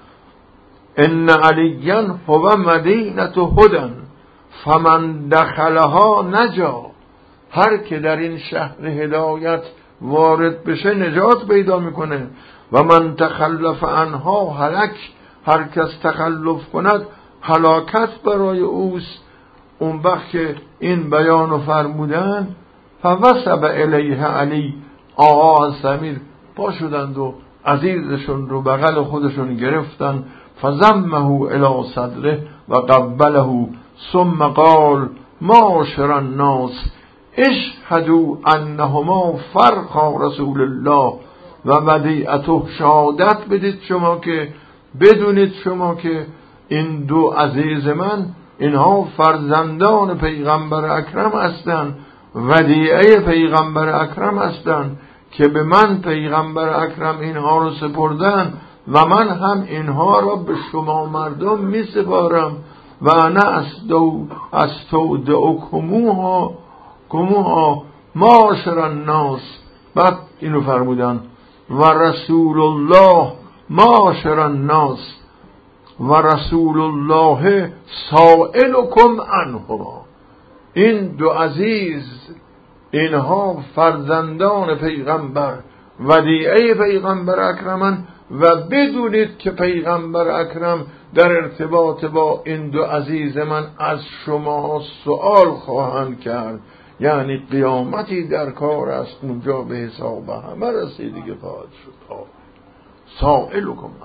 ان علیا هو مدینه هدی فمن دخلها نجا. هر که در این شهر هدایت وارد بشه نجات پیدا میکنه. و من تخلف عنها هلک. هر کس تخلف کند هلاکت برای اوست. اون وقت که این بیانو فرمودن فوسب الیه علی، آقا از امیر پا شدند و عزیزشون رو بغل خودشون گرفتن. فضمه الی صدره و قبله ثم قال معاشر الناس اشهدوا انهما فرخا رسول الله و ودیعته. شهادت بدید شما که بدونید شما که این دو عزیز من اینها فرزندان پیغمبر اکرم هستند، ودیعه پیغمبر اکرم هستند که به من پیغمبر اکرم اینها رو سپردن و من هم اینها را به شما مردم می سپارم. و انا استودعکموها معاشر الناس. بعد اینو فرمودن و رسول الله معاشر الناس و رسول الله سائلکم عنهما. این دو عزیز اینها فرزندان پیغمبر، ودیعه پیغمبر اکرمن و بدونید که پیغمبر اکرم در ارتباط با این دو عزیز من از شما سوال خواهند کرد. یعنی قیامتی در کار است، اونجا به حساب همه رسیدگی خواهد شد. سائلکم من.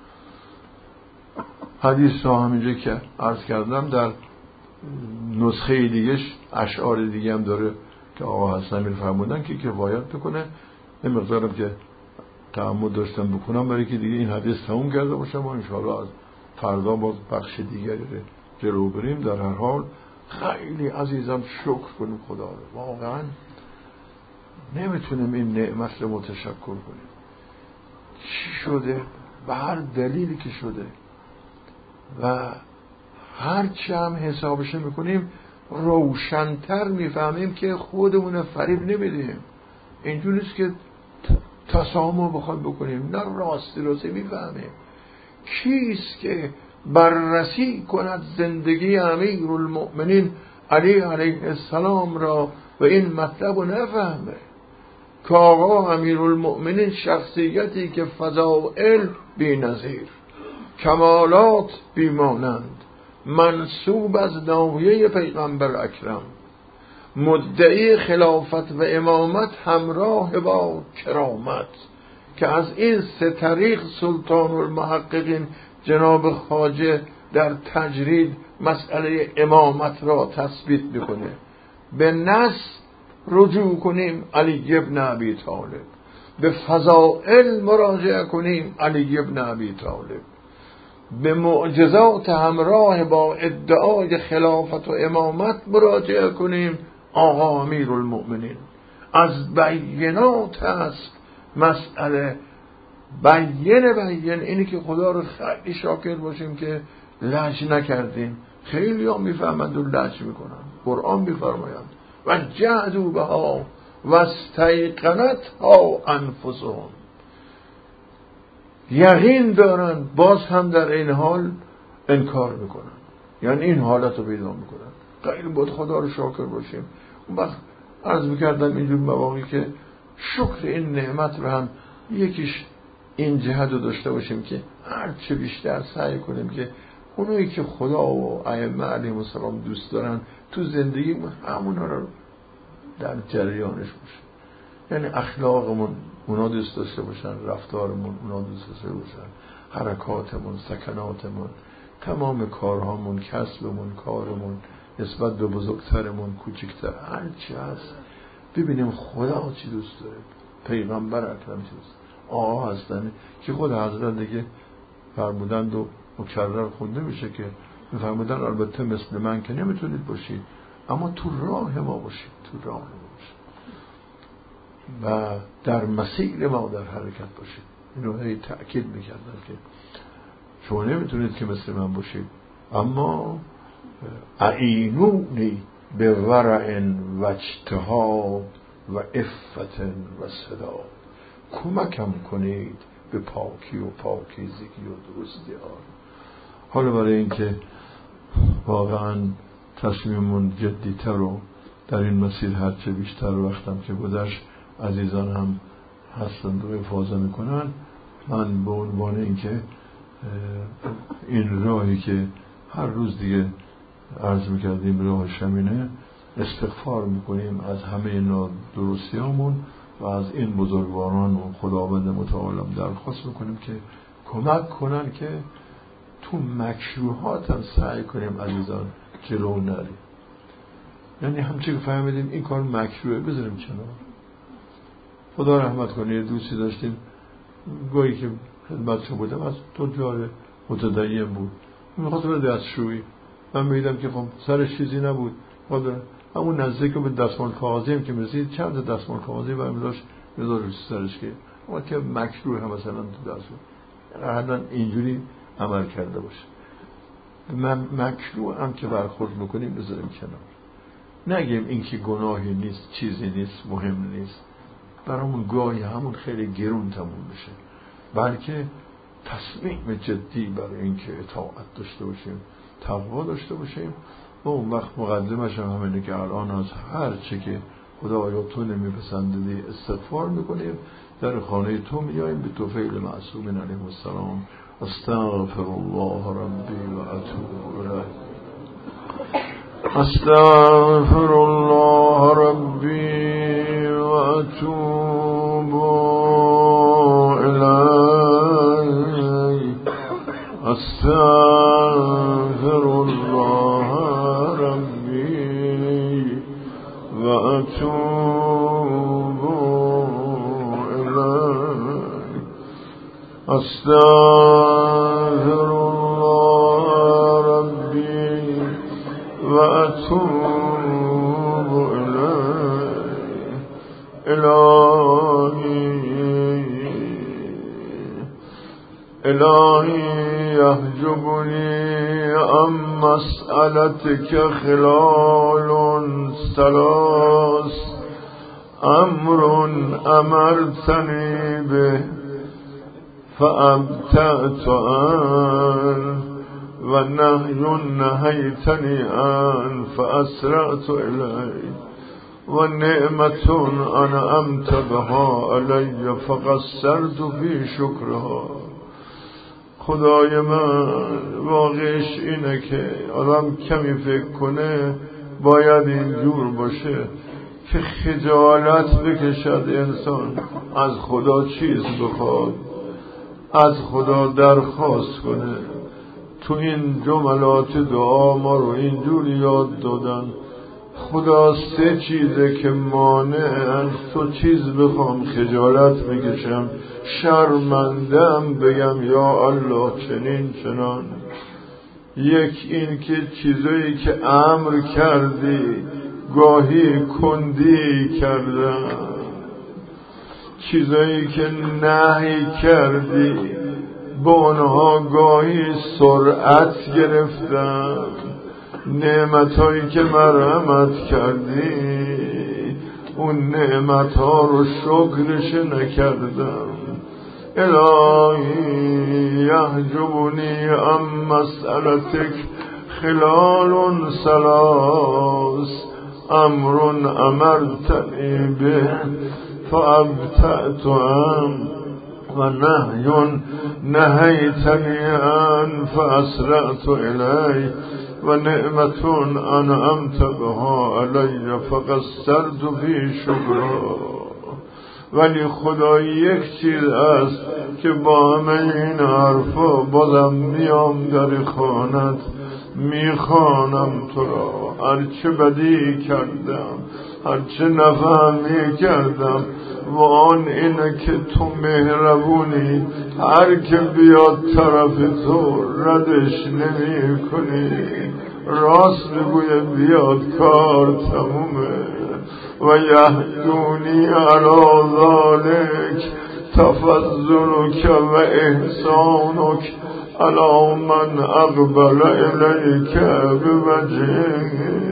حدیث ها همینجا که عرض کردم در نسخه دیگهش اشعار دیگه هم داره که آقا حسن امیر فرمودن که روایت بکنه. این مقدارم که تعمد داشتم بکنم برای که دیگه این حدیث تموم کرده باشم و انشاءالله از فردا باز بخش دیگری رو جلو بریم. در هر حال خیلی عزیزم شکر کنیم خدا رو. واقعا نمیتونیم این نعمت رو متشکر کنیم. چی شده؟ به هر دلیلی که شده و هر چی هم حسابش میکنیم روشن‌تر میفهمیم که خودمون فریب نمیدیم. اینجوریست که تسامح بخواد بکنیم، نه راستی میفهمیم کیست که بررسی کند زندگی امیر المؤمنین علی علیه السلام را و این مطلب رو نفهمه که آقا امیر المؤمنین شخصیتی که فضائل بی نظیر، کمالات بی مانند، منسوب از ناحیه پیغمبر اکرم، مدعی خلافت و امامت همراه با کرامت، که از این سه طریق سلطان المحققین جناب خواجه در تجرید مسئله امامت را تثبیت میکنه. به نص رجوع کنیم علی ابن ابی طالب، به فضائل مراجعه کنیم علی ابن ابی طالب، به معجزات همراه با ادعای خلافت و امامت مراجعه کنیم آقا امیرالمؤمنین. از بینات است مسئله، بین اینی که خدا رو خیلی شاکر باشیم که لج نکردیم. خیلی ها میفهمند و لج میکنن. قرآن میفرمایند و جهدوا بها و استیقنتها انفسهم، یقین دارن باز هم در این حال انکار میکنن، یعنی این حالت رو پیدا میکنن. خیلی باید خدا رو شاکر باشیم. اون وقت عرض میکردم اینجور مواقعی که شکر این نعمت رو هم یکیش این جهت رو داشته باشیم که هر چه بیشتر سعی کنیم که اونایی که خدا و ائمه علیهم السلام دوست دارن تو زندگیمون همونا رو در جریانش باشه. یعنی اخلاقمون اونا دوست داشته باشن، رفتارمون اونا دوست داشته باشن، حرکاتمون، سکناتمون، تمام کارهامون، کسبمون، کارمون نسبت به بزرگترمون، کوچکتر، هر چی هست ببینیم خدا چی دوست داره، پیغمبر اکرم چی دوست داره. آقا هستن که خود حضرت دیگه فرمودند و مکرر خونده میشه که فرمودن البته مثل من که نمیتونید باشید، اما تو راه ما باشید، تو راه ما باشید و در مسیر ما در حرکت باشید. اینو هی تأکید میکردن که شما نمیتونید که مثل من باشید، اما اعینونی به ورع و اجتهاد و عفت و صداق، کمکم کنید به پاکی و پاکیزگی و درستی آن. حالا برای اینکه واقعا تصمیممون جدی‌تر رو در این مسیر هرچه بیشتر وقتم که گذشت عزیزان هم هستند و افاضه میکنن، من به عنوان اینکه این راهی که هر روز دیگه عرض میکردیم راه شمینه، استغفار میکنیم از همه نادرستیامون و از این بزرگواران و خداوند متعالم درخواست میکنیم که کمک کنن که تو مکروهات هم سعی کنیم عزیزان جلو نریم. یعنی همچه که فهمیدیم این کار مکروهه بذاریم کنار. خدا رحمت کنه یه دوستی داشتیم گاهی که خدمتش بودم از تجار متدین بود، میخواست بره دستشویی، من میدیدم که خب سرش چیزی نبود، همون نزدیک به دستمال کاغذی هم که میرسید چند دستمال کاغذی برمی داشت میذاره سرش که اما که مکروه هم مثلا تو دستمال حداً اینجوری عمل کرده باشه. مکروه هم که برخورد میکنیم بذاریم کنار، نگیم این که گناهی نیست، چیزی نیست، مهم نیست، برامون گاهی همون خیلی گرون تموم بشه، بلکه تصمیم جدی برای اینکه اطاعت داشته باشیم، تقوا داشته باشیم و اون وقت مقدمش هم همینه که الان از هر چه که خدایا تو نمیپسندیدی استغفار میکنیم، در خانه تو میاییم به توفیق معصومین علیهم السلام. استغفر الله ربی و اتوب الیه، استغفر الله ربی و اتوب الیه، استغفر الله ربی و اتوب الیه، استغفر الله ربی و اتوب الیه. الهی یحجبنی عن مسألتك خلال ثلاث، امر امرتنی به فابتعت عنه و نهی نهیتنی عنه فاسرعت الیه و نعمت انعمت بها علی فقصرت فی شکرها. خدای من واقعش اینه که آدم کمی فکر کنه باید اینجور باشه که خجالت بکشد انسان از خدا چیز بخواد، از خدا درخواست کنه. تو این جملات دعا ما رو اینجور یاد دادن خدا 3 چیزه که مانع از تو چیز بخوام خجالت بکشم، شرمندم بگم یا الله چنین چنان. یک این که چیزایی که امر کردی گاهی کندی کردم، چیزایی که نهی کردی با اونها گاهی سرعت گرفتم، نعمتهایی که مرحمت کردی اون نعمتها رو شکرش نکردم. الهی یحجبنی ام مسئلتک خلال ثلاث، امر امرتنی به فابتعت عنه و نهی نهیتنی عنه فاسرعت الیه و نعمت انعمت بها علی فقصرت فی شکرها. ولی خدا یک چیز است که با همه این حرفا بازم میام در خانت میخوانم تو را، هرچه بدی کردم، هرچه نفهمی کردم، و آن اینه که تو مهربونی، هر که بیاد طرف تو ردش نمی کنی، راست بگوی بیاد کار تمومه. و یهدونی علی ذالک تفضلک و احسانک علی من اقبل الیک بوجهک.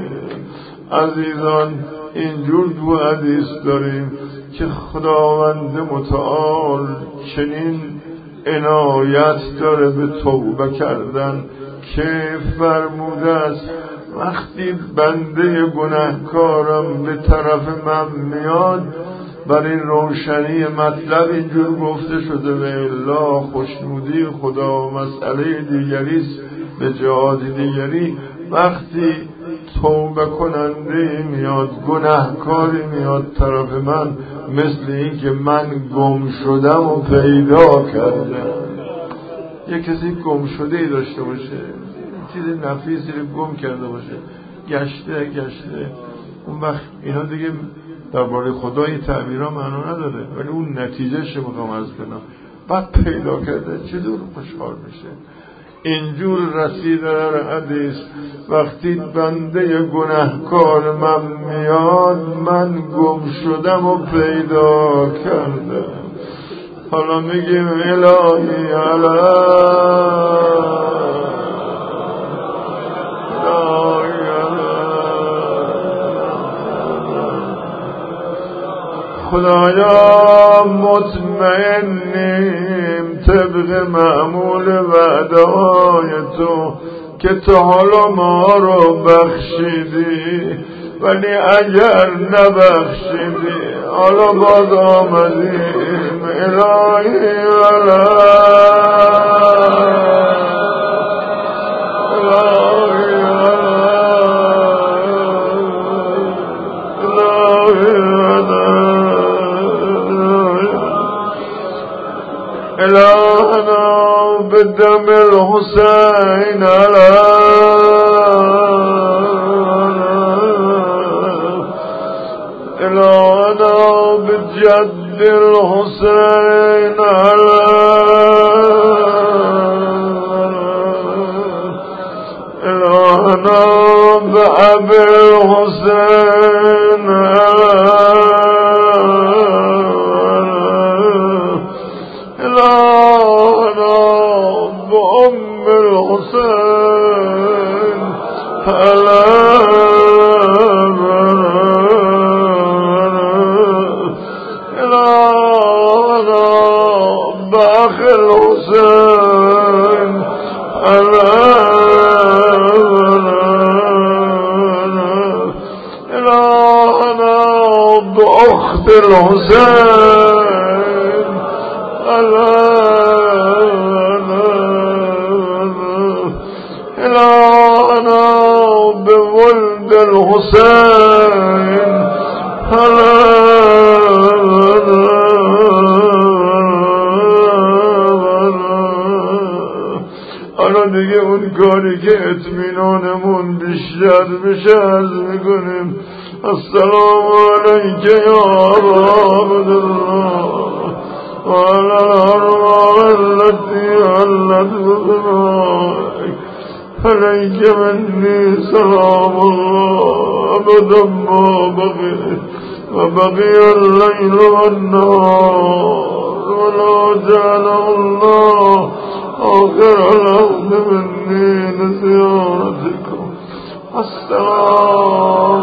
عزیزان اینجور 2 حدیث داریم که خداوند متعال چنین عنایت داره به توبه کردن که فرموده است وقتی بنده گناهکارم به طرف من میاد، بر این روشنی مطلب اینجور گفته شده و الا خوشنودی خدا مسئله دیگریست به جهاد دیگری. وقتی توبه کننده میاد، گناهکاری میاد طرف من، مثل این که من گم شدم و پیدا کردم. یک کسی گم شده ای داشته باشه، چیز نفیسی رو گم کرده باشه، گشته اون وقت اینا دیگه درباره خدای تعبیرها معنا نداره، ولی اون نتیجهش میخوام عرض کنم. بعد پیدا کرده چطور خوشحال میشه. اینجور رسیده در حدیث وقتی بنده گناهکار من میاد، من گم شدم و پیدا کردم. حالا میگیم الهی خدایا مطمئنیم طبق معمول وعده‌های تو که تو حالا ما رو بخشیدی، ولی اگر نبخشیدی حالا باز آمدیم الهی الهنا بدم الحسین الهنا بجد الحسین الهنا بأبي الحسین بأم الحسين إلهنا بأخ الحسين إلهنا بأخت الحسين بالحسین حالا دیگه اون کاری که اطمینانمون بیشتر بشه عرض میکنیم السلام علیک یا ابا عبدالله و علی الارواح التي حلت بذنائك علیک منی سلام الله ابدا ما بقي وبقي الليل والنهار ولا جعل الله آخر الأرض مني لزيارتكم السلام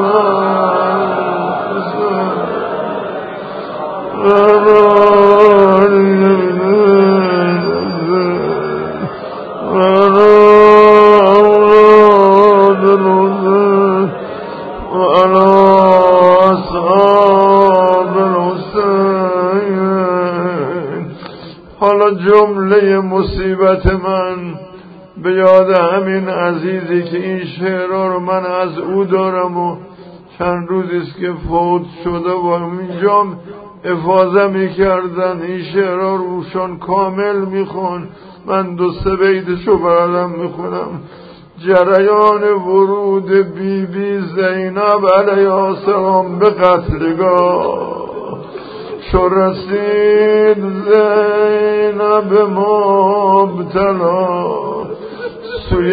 حالا جمله مصیبت من به یاد همین عزیزی که این شعرها رو من از او دارم و چند روزیست که فوت شده و اینجا افاضه میکردن این شعرها روشان کامل میخون من 2-3 بیتشو برادم میخونم جریان ورود بی بی زینب علیه السلام به قتلگاه چو رسید زینب مبتلا سوی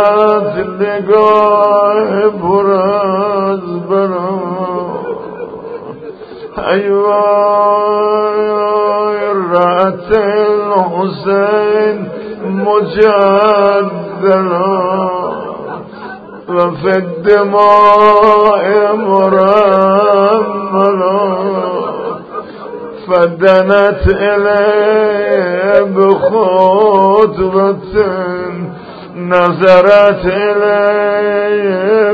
قتلگاه پر از بلا ایوای رأت الحسین مجدلا و فی الدماء مرملا فدنت الیه بخطوة نظرت الیه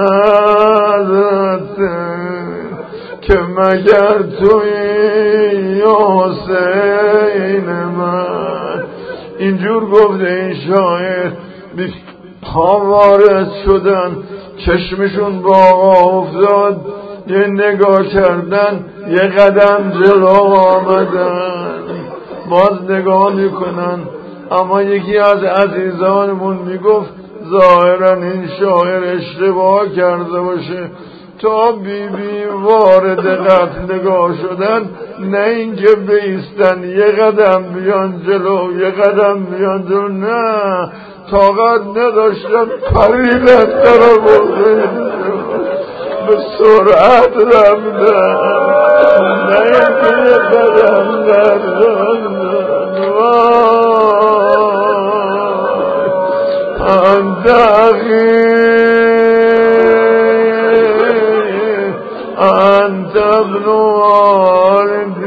بنظرت که مگر توی حسین من اینجور گفته این شاعر ها وارد شدن چشمشون با آقا افتاد یه نگاه کردن یه قدم جلو آمدن باز نگاه میکنن اما یکی از عزیزانمون میگفت ظاهرا این شاعر اشتباه کرده باشه تا بی بی وارد قتلگاه شدن نه اینکه بیستن یه قدم بیان جلو یه قدم بیان جلو نه طاقت نداشتن پریدن طرف به سرعت رفتن نه اینکه یه قدم نردن انت اخی انت ابن والدی